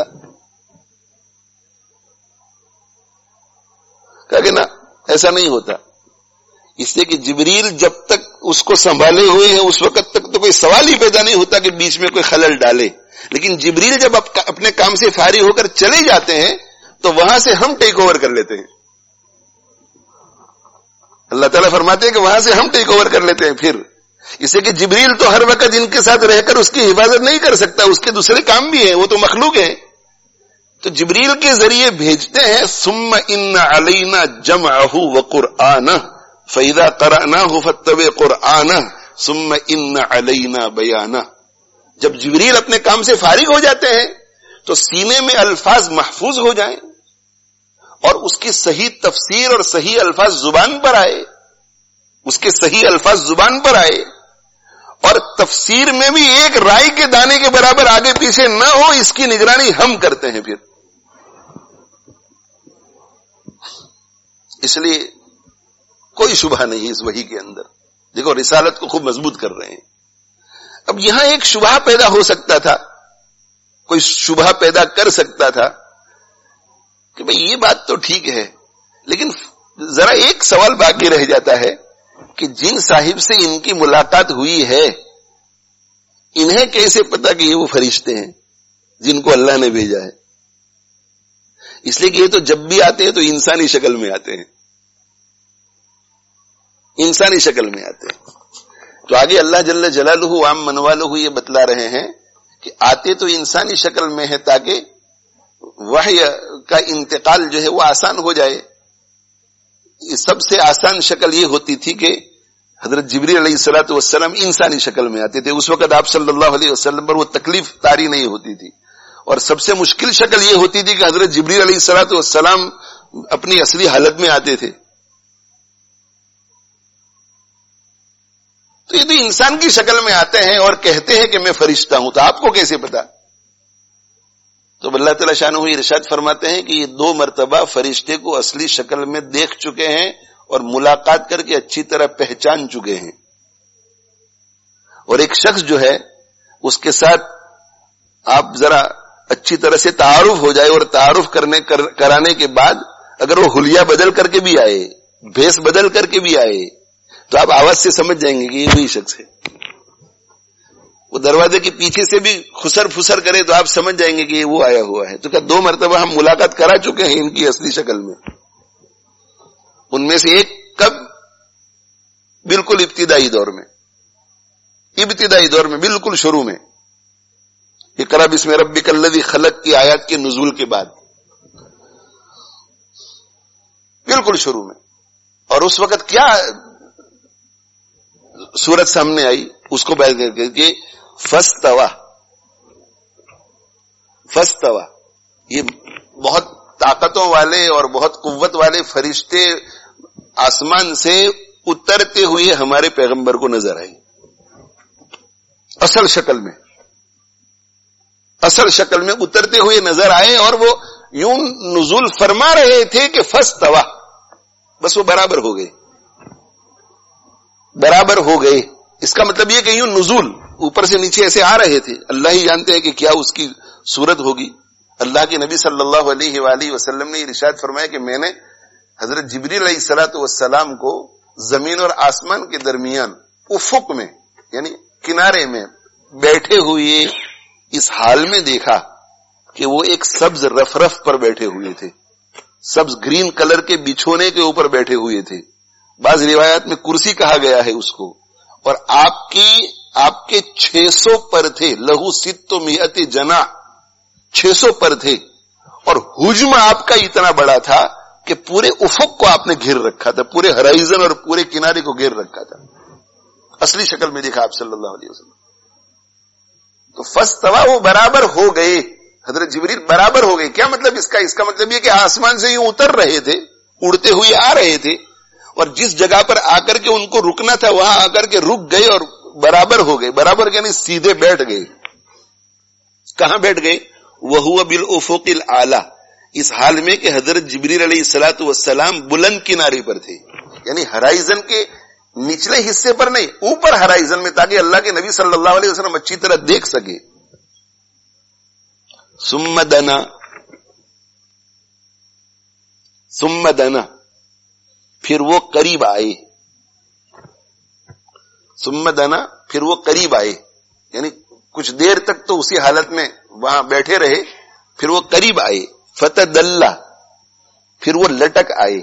کہا کہ نا ایسا نہیں ہوتا، اس لیے کہ جبریل جب تک اس کو سنبھالے ہوئے ہیں اس وقت تک تو کوئی سوال ہی پیدا نہیں ہوتا کہ بیچ میں کوئی خلل ڈالے. لیکن جبریل جب اپنے کام سے فارغ ہو کر چلے جاتے ہیں تو وہاں سے ہم ٹیک اوور کر لیتے ہیں. اللہ تعالیٰ فرماتے ہیں کہ وہاں سے ہم ٹیک اوور کر لیتے ہیں. پھر اسے کہ جبریل تو ہر وقت ان کے ساتھ رہ کر اس کی حفاظت نہیں کر سکتا، اس کے دوسرے کام بھی ہیں، وہ تو مخلوق ہیں. تو جبریل کے ذریعے بھیجتے ہیں. ثم ان علینا جمعہ وقرآنہ فاذا قرأناہ فاتبع قرآنہ ثم ان علینا بیانہ. جب جبریل اپنے کام سے فارغ ہو جاتے ہیں تو سینے میں الفاظ محفوظ ہو جائیں اور اس کی صحیح تفسیر اور صحیح الفاظ زبان پر آئے، اس کے صحیح الفاظ زبان پر آئے، اور تفسیر میں بھی ایک رائی کے دانے کے برابر آگے پیچھے نہ ہو، اس کی نگرانی ہم کرتے ہیں. پھر اس لیے کوئی شبہ نہیں اس وحی کے اندر. دیکھو رسالت کو خوب مضبوط کر رہے ہیں. اب یہاں ایک شبہ پیدا ہو سکتا تھا، کوئی شبہ پیدا کر سکتا تھا کہ بھئی یہ بات تو ٹھیک ہے، لیکن ذرا ایک سوال باقی رہ جاتا ہے کہ جن صاحب سے ان کی ملاقات ہوئی ہے انہیں کیسے پتا کہ یہ وہ فرشتے ہیں جن کو اللہ نے بھیجا ہے؟ اس لیے کہ یہ تو جب بھی آتے ہیں تو انسانی شکل میں آتے ہیں، انسانی شکل میں آتے ہیں. تو آگے اللہ جل جلالہ وعم منوالہ یہ بتلا رہے ہیں کہ آتے تو انسانی شکل میں ہے تاکہ وحی کا انتقال جو ہے وہ آسان ہو جائے. سب سے آسان شکل یہ ہوتی تھی کہ حضرت جبریل علیہ الصلوۃ والسلام انسانی شکل میں آتے تھے. اس وقت آپ صلی اللہ علیہ وسلم پر وہ تکلیف طاری نہیں ہوتی تھی. اور سب سے مشکل شکل یہ ہوتی تھی کہ حضرت جبریل علیہ الصلوۃ والسلام اپنی اصلی حالت میں آتے تھے. تو یہ تو انسان کی شکل میں آتے ہیں اور کہتے ہیں کہ میں فرشتہ ہوں، تو آپ کو کیسے پتا؟ تو اللہ تعالیٰ شانہ ارشاد فرماتے ہیں کہ یہ دو مرتبہ فرشتے کو اصلی شکل میں دیکھ چکے ہیں اور ملاقات کر کے اچھی طرح پہچان چکے ہیں. اور ایک شخص جو ہے اس کے ساتھ آپ ذرا اچھی طرح سے تعارف ہو جائے، اور تعارف کرنے کر, کرانے کے بعد اگر وہ حلیہ بدل کر کے بھی آئے، بھیس بدل کر کے بھی آئے، تو آپ آواز سے سمجھ جائیں گے کہ یہ وہی شخص ہے. وہ دروازے کے پیچھے سے بھی خسر پھسر کرے تو آپ سمجھ جائیں گے کہ یہ وہ آیا ہوا ہے. تو کیا دو مرتبہ ہم ملاقات کرا چکے ہیں ان کی اصلی شکل میں. ان میں سے ایک کب؟ بالکل ابتدائی دور میں، ابتدائی دور میں بالکل شروع میں، اقرأ بسم ربک الذی خلق کی آیات کے نزول کے بعد، بالکل شروع میں. اور اس وقت کیا سورت سامنے آئی اس کو بیان کر کے فاستوى فاستوى یہ بہت طاقتوں والے اور بہت قوت والے فرشتے آسمان سے اترتے ہوئے ہمارے پیغمبر کو نظر آئے، اصل شکل میں، اصل شکل میں اترتے ہوئے نظر آئے. اور وہ یوں نزول فرما رہے تھے کہ فاستوى، بس وہ برابر ہو گئے، برابر ہو گئے. اس کا مطلب یہ کہ یوں نزول اوپر سے نیچے ایسے آ رہے تھے. اللہ ہی جانتے ہیں کہ کیا اس کی صورت ہوگی. اللہ کے نبی صلی اللہ علیہ وآلہ وسلم نے ارشاد فرمایا کہ میں نے حضرت جبریل علیہ الصلوۃ والسلام کو زمین اور آسمان کے درمیان افق میں یعنی کنارے میں بیٹھے ہوئے اس حال میں دیکھا کہ وہ ایک سبز رفرف پر بیٹھے ہوئے تھے، سبز گرین کلر کے بچھونے کے اوپر بیٹھے ہوئے تھے. بعض روایات میں کرسی کہا گیا ہے اس کو. اور آپ کی آپ کے چھ سو پر تھے، لہو ست مئت جناح، چھ سو پر تھے. اور حجم آپ کا اتنا بڑا تھا کہ پورے افق کو آپ نے گھیر رکھا تھا، پورے ہرائزن اور پورے کنارے کو گھیر رکھا تھا. اصلی شکل میں دیکھا آپ صلی اللہ علیہ وسلم. تو فاستوى وہ برابر ہو گئے، حضرت جبریل برابر ہو گئے. کیا مطلب اس کا؟ اس کا مطلب یہ کہ آسمان سے یوں اتر رہے تھے اڑتے ہوئے آ رہے تھے اور جس جگہ پر آ کر کے ان کو رکنا تھا وہاں آ کر کے رک گئے اور برابر ہو گئے. برابر یعنی سیدھے بیٹھ گئے. کہاں بیٹھ گئے؟ وَهُوَ بِالْأُفُقِ الْأَعْلَى، اس حال میں کہ حضرت جبریل علیہ الصلوۃ والسلام بلند کنارے پر تھے، یعنی ہرائزن کے نچلے حصے پر نہیں، اوپر ہرائزن میں، تاکہ اللہ کے نبی صلی اللہ علیہ وسلم اچھی طرح دیکھ سکے. ثم دنا ثم دنا پھر وہ قریب آئے. ثم دنا پھر وہ قریب آئے، یعنی کچھ دیر تک تو اسی حالت میں وہاں بیٹھے رہے، پھر وہ قریب آئے. فتدلّا پھر وہ لٹک آئے،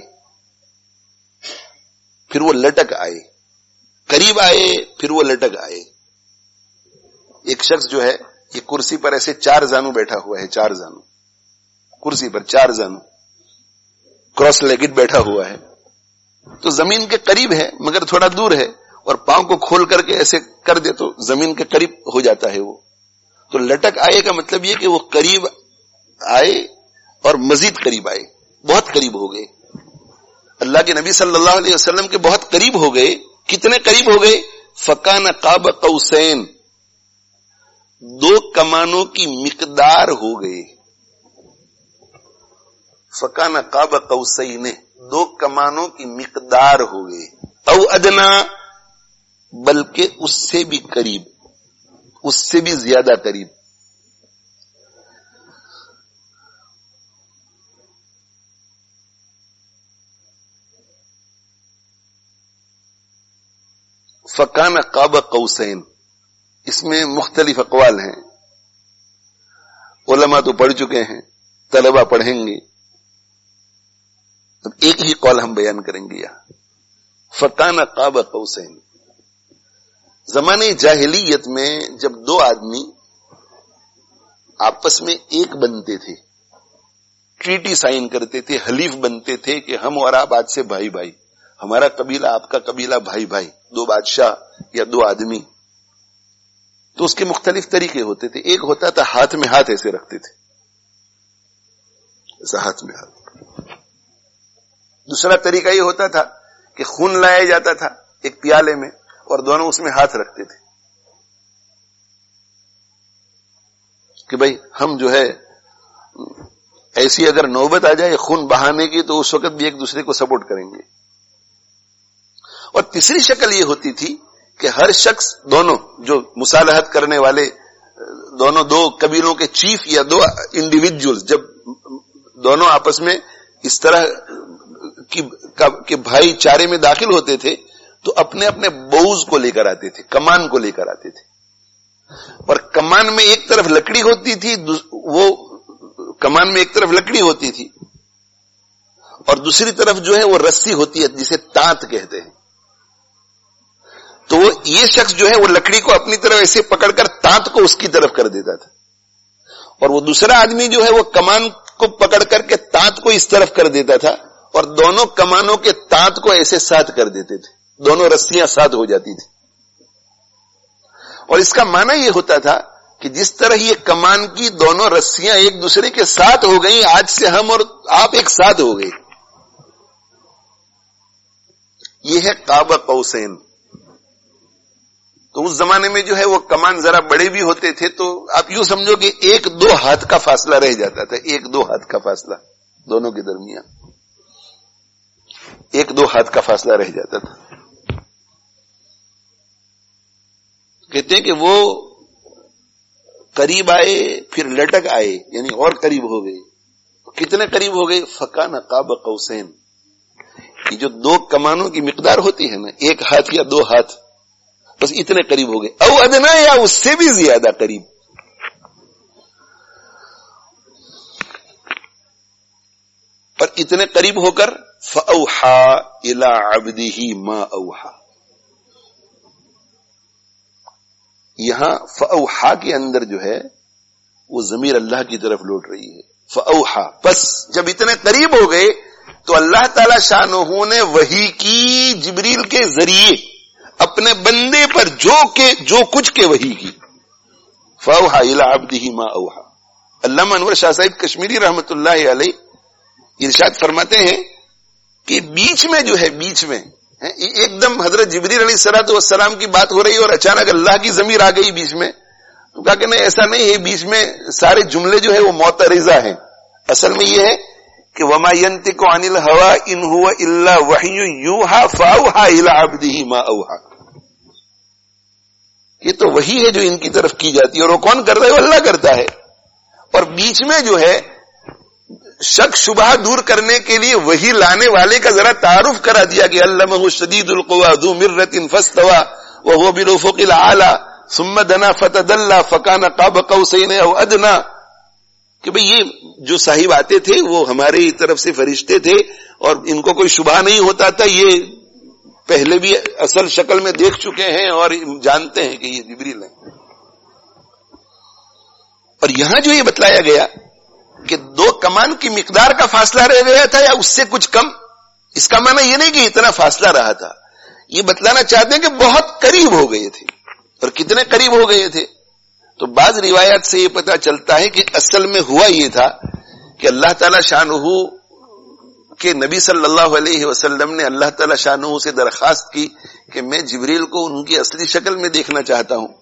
پھر وہ لٹک آئے. قریب آئے پھر وہ لٹک آئے. ایک شخص جو ہے یہ کرسی پر ایسے چار زانو بیٹھا ہوا ہے، چار زانو کرسی پر، چار زانو کراس لیگڈ بیٹھا ہوا ہے، تو زمین کے قریب ہے مگر تھوڑا دور ہے، اور پاؤں کو کھول کر کے ایسے کر دے تو زمین کے قریب ہو جاتا ہے وہ. تو لٹک آئے کا مطلب یہ کہ وہ قریب آئے اور مزید قریب آئے، بہت قریب ہو گئے. اللہ کے نبی صلی اللہ علیہ وسلم کے بہت قریب ہو گئے. کتنے قریب ہو گئے؟ فکان قاب قوسین، دو کمانوں کی مقدار ہو گئے. فکان قاب قوسین، دو کمانوں کی مقدار ہو گئے. او ادنا، بلکہ اس سے بھی قریب، اس سے بھی زیادہ قریب. فکان قاب قوسین، اس میں مختلف اقوال ہیں. علماء تو پڑھ چکے ہیں، طلبہ پڑھیں گے. اب ایک ہی قول ہم بیان کریں گے یہاں. فکان قاب قوسین، زمانے جاہلیت میں جب دو آدمی آپس میں ایک بنتے تھے، ٹریٹی سائن کرتے تھے، حلیف بنتے تھے کہ ہم اور آپ آج سے بھائی بھائی، ہمارا قبیلہ آپ کا قبیلہ، بھائی بھائی، دو بادشاہ یا دو آدمی، تو اس کے مختلف طریقے ہوتے تھے. ایک ہوتا تھا ہاتھ میں ہاتھ ایسے رکھتے تھے، ایسا ہاتھ میں ہاتھ. دوسرا طریقہ یہ ہوتا تھا کہ خون لایا جاتا تھا ایک پیالے میں اور دونوں اس میں ہاتھ رکھتے تھے کہ بھائی ہم جو ہے ایسی اگر نوبت آ جائے خون بہانے کی تو اس وقت بھی ایک دوسرے کو سپورٹ کریں گے. اور تیسری شکل یہ ہوتی تھی کہ ہر شخص، دونوں جو مصالحت کرنے والے، دونوں دو قبیلوں کے چیف یا دو انڈیویجولز، جب دونوں آپس میں اس طرح کہ بھائی چارے میں داخل ہوتے تھے تو اپنے اپنے بوز کو لے کر آتے تھے، کمان کو لے کر آتے تھے. اور کمان میں ایک طرف لکڑی ہوتی تھی، وہ کمان میں ایک طرف لکڑی ہوتی تھی اور دوسری طرف جو ہے وہ رسی ہوتی ہے جسے تانت کہتے ہیں. تو وہ یہ شخص جو ہے وہ لکڑی کو اپنی طرف ایسے پکڑ کر تانت کو اس کی طرف کر دیتا تھا، اور وہ دوسرا آدمی جو ہے وہ کمان کو پکڑ کر کے تانت کو اس طرف کر دیتا تھا، اور دونوں کمانوں کے تانت کو ایسے ساتھ کر دیتے تھے، دونوں رسیاں ساتھ ہو جاتی تھی. اور اس کا معنی یہ ہوتا تھا کہ جس طرح یہ کمان کی دونوں رسیاں ایک دوسرے کے ساتھ ہو گئیں، آج سے ہم اور آپ ایک ساتھ ہو گئے. یہ ہے قاب قوسین. تو اس زمانے میں جو ہے وہ کمان ذرا بڑے بھی ہوتے تھے، تو آپ یوں سمجھو کہ ایک دو ہاتھ کا فاصلہ رہ جاتا تھا، ایک دو ہاتھ کا فاصلہ دونوں کے درمیان، ایک دو ہاتھ کا فاصلہ رہ جاتا تھا. کہتے ہیں کہ وہ قریب آئے پھر لٹک آئے، یعنی اور قریب ہو گئے. کتنے قریب ہو گئے؟ فکان قاب قوسین. یہ جو دو کمانوں کی مقدار ہوتی ہے نا، ایک ہاتھ یا دو ہاتھ، بس اتنے قریب ہو گئے. او ادنا، یا اس سے بھی زیادہ قریب. پر اتنے قریب ہو کر فَأَوْحَى إِلَىٰ عَبْدِهِ مَا أَوْحَى. یہاں فَأَوْحَى کے اندر جو ہے وہ ضمیر اللہ کی طرف لوٹ رہی ہے. فَأَوْحَى، پس جب اتنے قریب ہو گئے تو اللہ تعالی شانہ نے وحی کی جبریل کے ذریعے اپنے بندے پر جو کہ جو کچھ کے وحی کی. فَأَوْحَى إِلَىٰ عَبْدِهِ مَا أَوْحَى. علامہ انور شاہ صاحب کشمیری رحمت اللہ علیہ ارشاد فرماتے ہیں کہ بیچ میں جو ہے بیچ میں ایک دم حضرت جبریل علیہ الصلوۃ والسلام کی بات ہو رہی اور اچانک اللہ کی ضمیر آ گئی بیچ میں. تو کہا کہ نہیں ایسا نہیں ہے, بیچ میں سارے جملے جو ہے وہ معترضہ ہیں. اصل میں یہ ہے کہ وما ينطق عن الهوى ان هو الا وحی یوحى فاوحى الى عبده ما اوحى. یہ تو وہی ہے جو ان کی طرف کی جاتی ہے, اور وہ کون کرتا ہے؟ وہ اللہ کرتا ہے. اور بیچ میں جو ہے شک شبہ دور کرنے کے لیے وہی لانے والے کا ذرا تعارف کرا دیا کہ علمہ شدید القوی ذو مرۃ فاستوى وهو بالافق الاعلى ثم دنا فتدلى فكان قاب قوسين او ادنى, کہ بھئی یہ جو صاحب آتے تھے وہ ہماری طرف سے فرشتے تھے اور ان کو کوئی شبہ نہیں ہوتا تھا, یہ پہلے بھی اصل شکل میں دیکھ چکے ہیں اور جانتے ہیں کہ یہ جبریل ہے. اور یہاں جو یہ بتلایا گیا کہ دو کمان کی مقدار کا فاصلہ رہ گیا تھا یا اس سے کچھ کم, اس کا معنی یہ نہیں کہ اتنا فاصلہ رہا تھا, یہ بتلانا چاہتے ہیں کہ بہت قریب ہو گئے تھے. اور کتنے قریب ہو گئے تھے؟ تو بعض روایات سے یہ پتہ چلتا ہے کہ اصل میں ہوا یہ تھا کہ اللہ تعالی شانہ کہ نبی صلی اللہ علیہ وسلم نے اللہ تعالی شانہ سے درخواست کی کہ میں جبریل کو ان کی اصلی شکل میں دیکھنا چاہتا ہوں.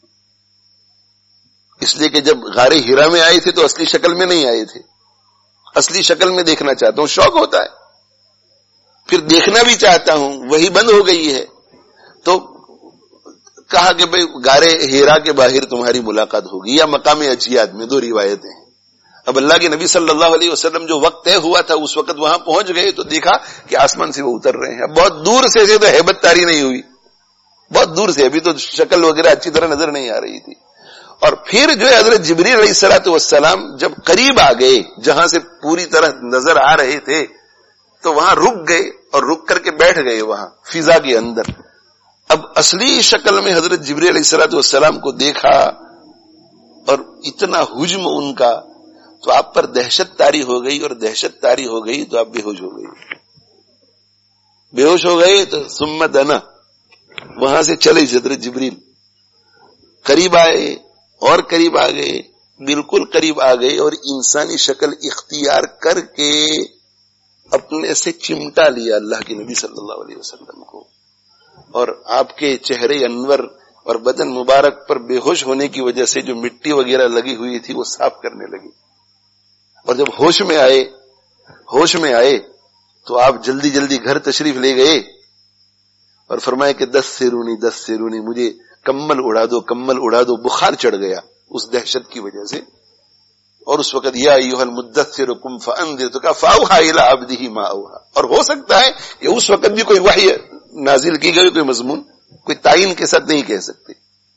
اس لیے کہ جب غار ہرا میں آئے تھے تو اصلی شکل میں نہیں آئے تھے, اصلی شکل میں دیکھنا چاہتا ہوں. شوق ہوتا ہے, پھر دیکھنا بھی چاہتا ہوں, وہی بند ہو گئی ہے. تو کہا کہ بھئی غار ہیرا کے باہر تمہاری ملاقات ہوگی یا مقام اجیاد میں, دو روایتیں ہیں. اب اللہ کے نبی صلی اللہ علیہ وسلم جو وقت طے ہوا تھا اس وقت وہاں پہنچ گئے تو دیکھا کہ آسمان سے وہ اتر رہے ہیں. اب بہت دور سے سے تو ہیبت تاری نہیں ہوئی, بہت دور سے, ابھی تو شکل وغیرہ اچھی طرح نظر نہیں آ رہی تھی. اور پھر جو ہے حضرت جبریل علیہ الصلوۃ والسلام جب قریب آ گئے جہاں سے پوری طرح نظر آ رہے تھے تو وہاں رک گئے اور رک کر کے بیٹھ گئے وہاں فضا کے اندر. اب اصلی شکل میں حضرت جبریل علیہ الصلوۃ والسلام کو دیکھا اور اتنا حجم ان کا, تو آپ پر دہشت طاری ہو گئی, اور دہشت طاری ہو گئی تو آپ بے ہوش ہو گئی. بے ہوش ہو گئے تو ثم دنا, وہاں سے چلے حضرت جبریل, قریب آئے اور قریب آ گئے, بالکل قریب آ گئے, اور انسانی شکل اختیار کر کے اپنے سے چمٹا لیا اللہ کے نبی صلی اللہ علیہ وسلم کو, اور آپ کے چہرے انور اور بدن مبارک پر بے ہوش ہونے کی وجہ سے جو مٹی وغیرہ لگی ہوئی تھی وہ صاف کرنے لگی. اور جب ہوش میں آئے ہوش میں آئے تو آپ جلدی جلدی گھر تشریف لے گئے اور فرمائے کہ دس سرونی دس سرونی مجھے کمل اڑا دو کمل اڑا دو. بخار چڑھ گیا اس دہشت کی وجہ سے. اور اس وقت یا ایھا المدثر قم فانذر تو کہا فاوحى الى عبده ما اوحى. اور ہو سکتا ہے کہ اس وقت بھی کوئی وحی نازل کی گئی, کوئی مضمون, کوئی تعین کے ساتھ نہیں کہہ سکتے.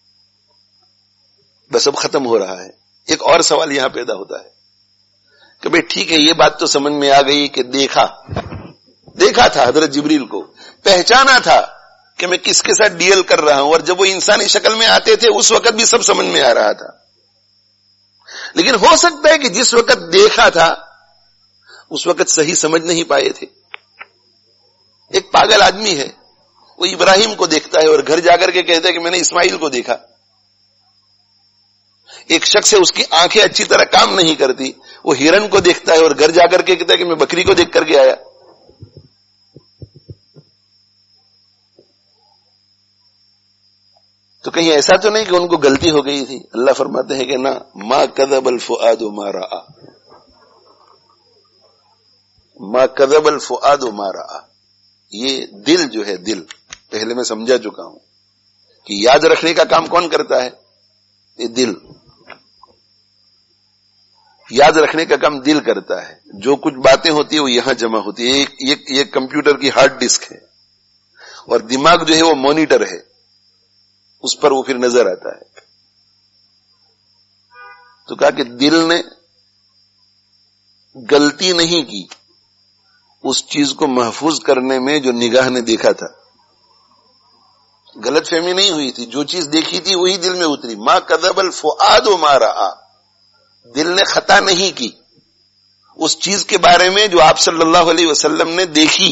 بس اب ختم ہو رہا ہے. ایک اور سوال یہاں پیدا ہوتا ہے کہ بھئی ٹھیک ہے, یہ بات تو سمجھ میں آ گئی کہ دیکھا دیکھا تھا حضرت جبریل کو, پہچانا تھا کہ میں کس کے ساتھ ڈیل کر رہا ہوں, اور جب وہ انسانی شکل میں آتے تھے اس وقت بھی سب سمجھ میں آ رہا تھا. لیکن ہو سکتا ہے کہ جس وقت دیکھا تھا اس وقت صحیح سمجھ نہیں پائے تھے. ایک پاگل آدمی ہے, وہ ابراہیم کو دیکھتا ہے اور گھر جا کر کے کہتا ہے کہ میں نے اسماعیل کو دیکھا. ایک شخص ہے, اس کی آنکھیں اچھی طرح کام نہیں کرتی, وہ ہرن کو دیکھتا ہے اور گھر جا کر کے کہتا ہے کہ میں بکری کو دیکھ کر کے آیا. تو کہیں ایسا تو نہیں کہ ان کو غلطی ہو گئی تھی؟ اللہ فرماتے ہیں کہ نہ, ما کذب الفؤاد ما رأى, ما کذب الفؤاد ما رأى. یہ دل جو ہے, دل پہلے میں سمجھا چکا ہوں کہ یاد رکھنے کا کام کون کرتا ہے؟ یہ دل. یاد رکھنے کا کام دل کرتا ہے. جو کچھ باتیں ہوتی ہیں وہ یہاں جمع ہوتی ہے. ایک یہ کمپیوٹر کی ہارڈ ڈسک ہے, اور دماغ جو ہے وہ مانیٹر ہے, اس پر وہ پھر نظر آتا ہے. تو کہا کہ دل نے غلطی نہیں کی اس چیز کو محفوظ کرنے میں جو نگاہ نے دیکھا تھا. غلط فہمی نہیں ہوئی تھی, جو چیز دیکھی تھی وہی دل میں اتری. ما کذب الفؤاد ما رأى, دل نے خطا نہیں کی اس چیز کے بارے میں جو آپ صلی اللہ علیہ وسلم نے دیکھی.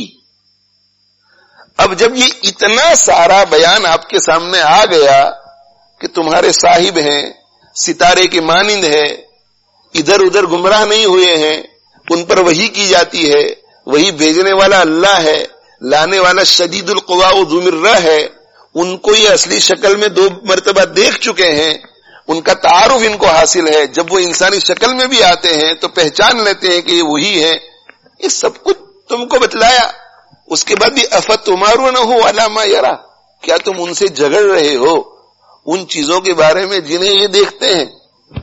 اب جب یہ اتنا سارا بیان آپ کے سامنے آ گیا کہ تمہارے صاحب ہیں, ستارے کے مانند ہے, ادھر ادھر گمراہ نہیں ہوئے ہیں, ان پر وحی کی جاتی ہے, وہی بھیجنے والا اللہ ہے، لانے والا شدید القوا ذو مرہ ہے. ان کو یہ اصلی شکل میں دو مرتبہ دیکھ چکے ہیں، ان کا تعارف ان کو حاصل ہے. جب وہ انسانی شکل میں بھی آتے ہیں تو پہچان لیتے ہیں کہ یہ وہی ہے. یہ سب کچھ تم کو بتلایا، اس کے بعد بھی افتمارونہ علی ما یرا، کیا تم ان سے جھگڑ رہے ہو ان چیزوں کے بارے میں جنہیں یہ دیکھتے ہیں؟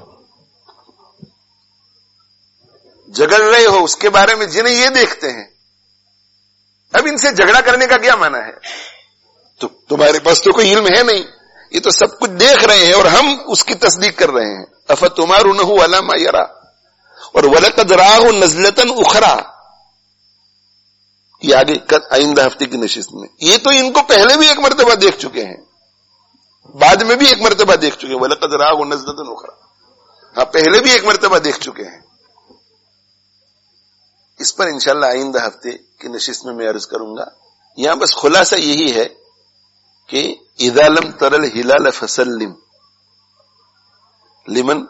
جھگڑ رہے ہو اس کے بارے میں جنہیں یہ دیکھتے ہیں. اب ان سے جھگڑا کرنے کا کیا معنی ہے؟ تو تمہارے پاس تو کوئی علم ہے نہیں، یہ تو سب کچھ دیکھ رہے ہیں اور ہم اس کی تصدیق کر رہے ہیں. افتمارونہ علی ما یرا. اور وَلَقَدْ رَآهُ نَزْلَةً أُخْرَىٰ، یہ آگے آئندہ ہفتے کی نشست میں. یہ تو ان کو پہلے بھی ایک مرتبہ دیکھ چکے ہیں، بعد میں بھی ایک مرتبہ دیکھ چکے ہیں. وَلَقَدْ رَآهُ نَزْلَةً أُخْرَىٰ، ہاں پہلے بھی ایک مرتبہ دیکھ چکے ہیں. اس پر انشاءاللہ آئندہ ہفتے کی نشست میں میں عرض کروں گا. یہاں بس خلاصہ یہی ہے کہ اذا لم تر الہلال فسلم لمن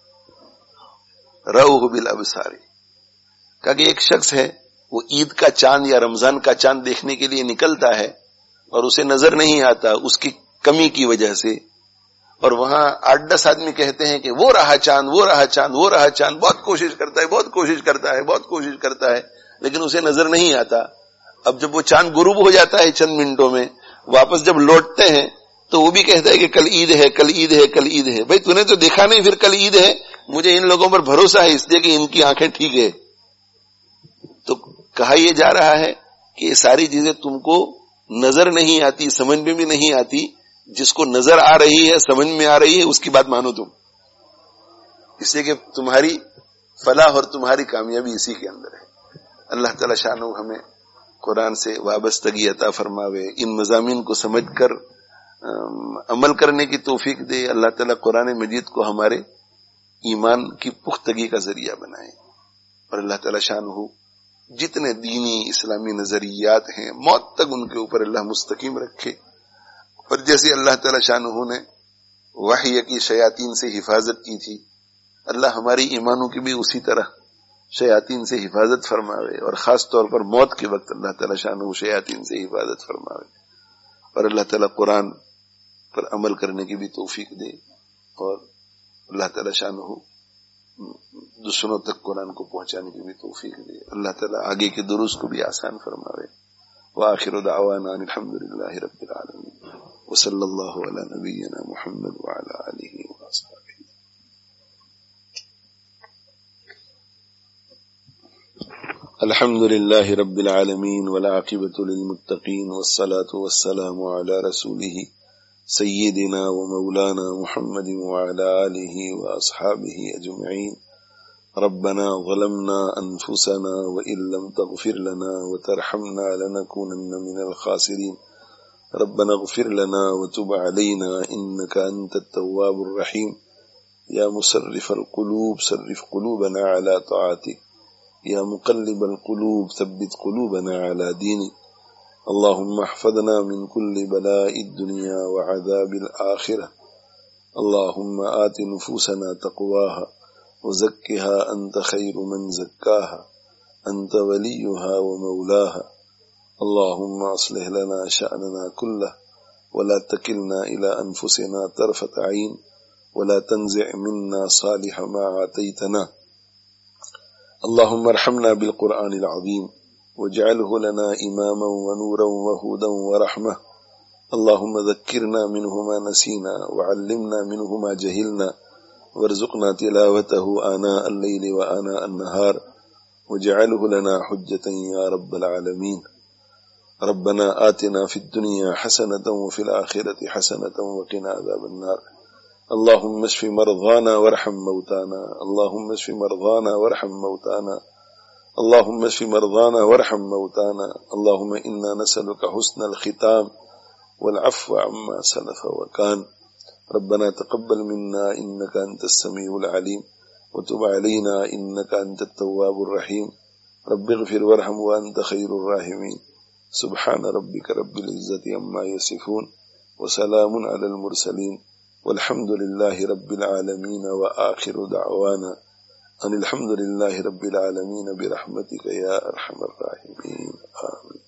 رأوه بالابصار. کہا کہ ایک شخص ہے وہ عید کا چاند یا رمضان کا چاند دیکھنے کے لیے نکلتا ہے اور اسے نظر نہیں آتا اس کی کمی کی وجہ سے، اور وہاں آٹھ دس آدمی کہتے ہیں کہ وہ رہا چاند، وہ رہا چاند، وہ رہا چاند، بہت کوشش کرتا ہے بہت کوشش کرتا ہے بہت کوشش کرتا ہے لیکن اسے نظر نہیں آتا. اب جب وہ چاند غروب ہو جاتا ہے چند منٹوں میں، واپس جب لوٹتے ہیں تو وہ بھی کہتا ہے کہ کل عید ہے کل عید ہے کل عید ہے. بھائی تو نے تو دیکھا نہیں پھر کل عید ہے. مجھے ان لوگوں پر بھروسہ ہے اس لیے کہ ان کی آنکھیں ٹھیک ہے. تو کہا یہ جا رہا ہے کہ یہ ساری چیزیں تم کو نظر نہیں آتی، سمجھ میں بھی نہیں آتی. جس کو نظر آ رہی ہے سمجھ میں آ رہی ہے اس کی بات مانو تم، اس لیے کہ تمہاری فلاح اور تمہاری کامیابی اسی کے اندر ہے. اللہ تعالی شانہ ہمیں قرآن سے وابستگی عطا فرماوے، ان مضامین کو سمجھ کر عمل کرنے کی توفیق دے. اللہ تعالی قرآن مجید کو ہمارے ایمان کی پختگی کا ذریعہ بنائے، اور اللہ تعالی شانہ جتنے دینی اسلامی نظریات ہیں موت تک ان کے اوپر اللہ مستقیم رکھے. اور جیسے اللہ تعالی شانہ نے وحی کی شیاطین سے حفاظت کی تھی، اللہ ہماری ایمانوں کی بھی اسی طرح شیاطین سے حفاظت فرماوے، اور خاص طور پر موت کے وقت اللہ تعالی شانہ شیاطین سے حفاظت فرماوے. اور اللہ تعالی قرآن پر عمل کرنے کی بھی توفیق دے، اور اللہ تعالی شانہ دوسروں تک قرآن کو پہنچانے کی بھی توفیق دے. اللہ تعالی آگے کے دروس کو بھی آسان فرماوے. وآخر دعوانا الحمد للہ رب العالمین، وصلی اللہ علی نبینا محمد وعلی آلہ وصحبہ. الحمد للہ رب العالمین والعاقبۃ للمتقین والصلاة والسلام علی رسولہ سیدنا ومولانا محمد وعلی آلہ واصحابہ اجمعین. ربنا ظلمنا انفسنا وان لم تغفر لنا وترحمنا لنكونن من الخاسرین. ربنا اغفر لنا وتب علينا انك انت التواب الرحيم. يا مصرف القلوب صرف قلوبنا على طاعتك. يا مقلب القلوب ثبت قلوبنا على دينك. اللهم احفظنا من كل بلاء الدنيا وعذاب الآخرة. اللهم آت نفوسنا تقواها وزكها أنت خير من زكاها أنت وليها ومولاها. اللهم أصلح لنا شأننا كله ولا تكلنا إلى أنفسنا طرفة عين ولا تنزع منا صالح ما آتيتنا. اللهم ارحمنا بالقرآن العظيم واجعله لنا إماما ونورا وهدى ورحمة. اللهم ذكرنا منه ما نسينا وعلمنا منه ما جهلنا وارزقنا تلاوته آناء الليل وآناء النهار واجعله لنا حجة يا رب العالمين. ربنا آتنا في الدنيا حسنة وفي الآخرة حسنة وقنا عذاب النار. اللهم اشف مرضانا وارحم موتانا. اللهم اشف مرضانا وارحم موتانا. اللهم اشف مرضانا وارحم موتانا. اللهم إنا نسألك حسن الختام والعفو عما سلف وكان. ربنا تقبل منا إنك أنت السميع العليم وتب علينا إنك أنت التواب الرحيم. رب اغفر وارحم وأنت خير الراحمين. سبحان ربك رب العزة عما يصفون وسلام على المرسلين والحمد لله رب العالمين. وآخر دعوانا ان الحمد للہ رب العالمین برحمتک یا ارحم الراحمین آمین.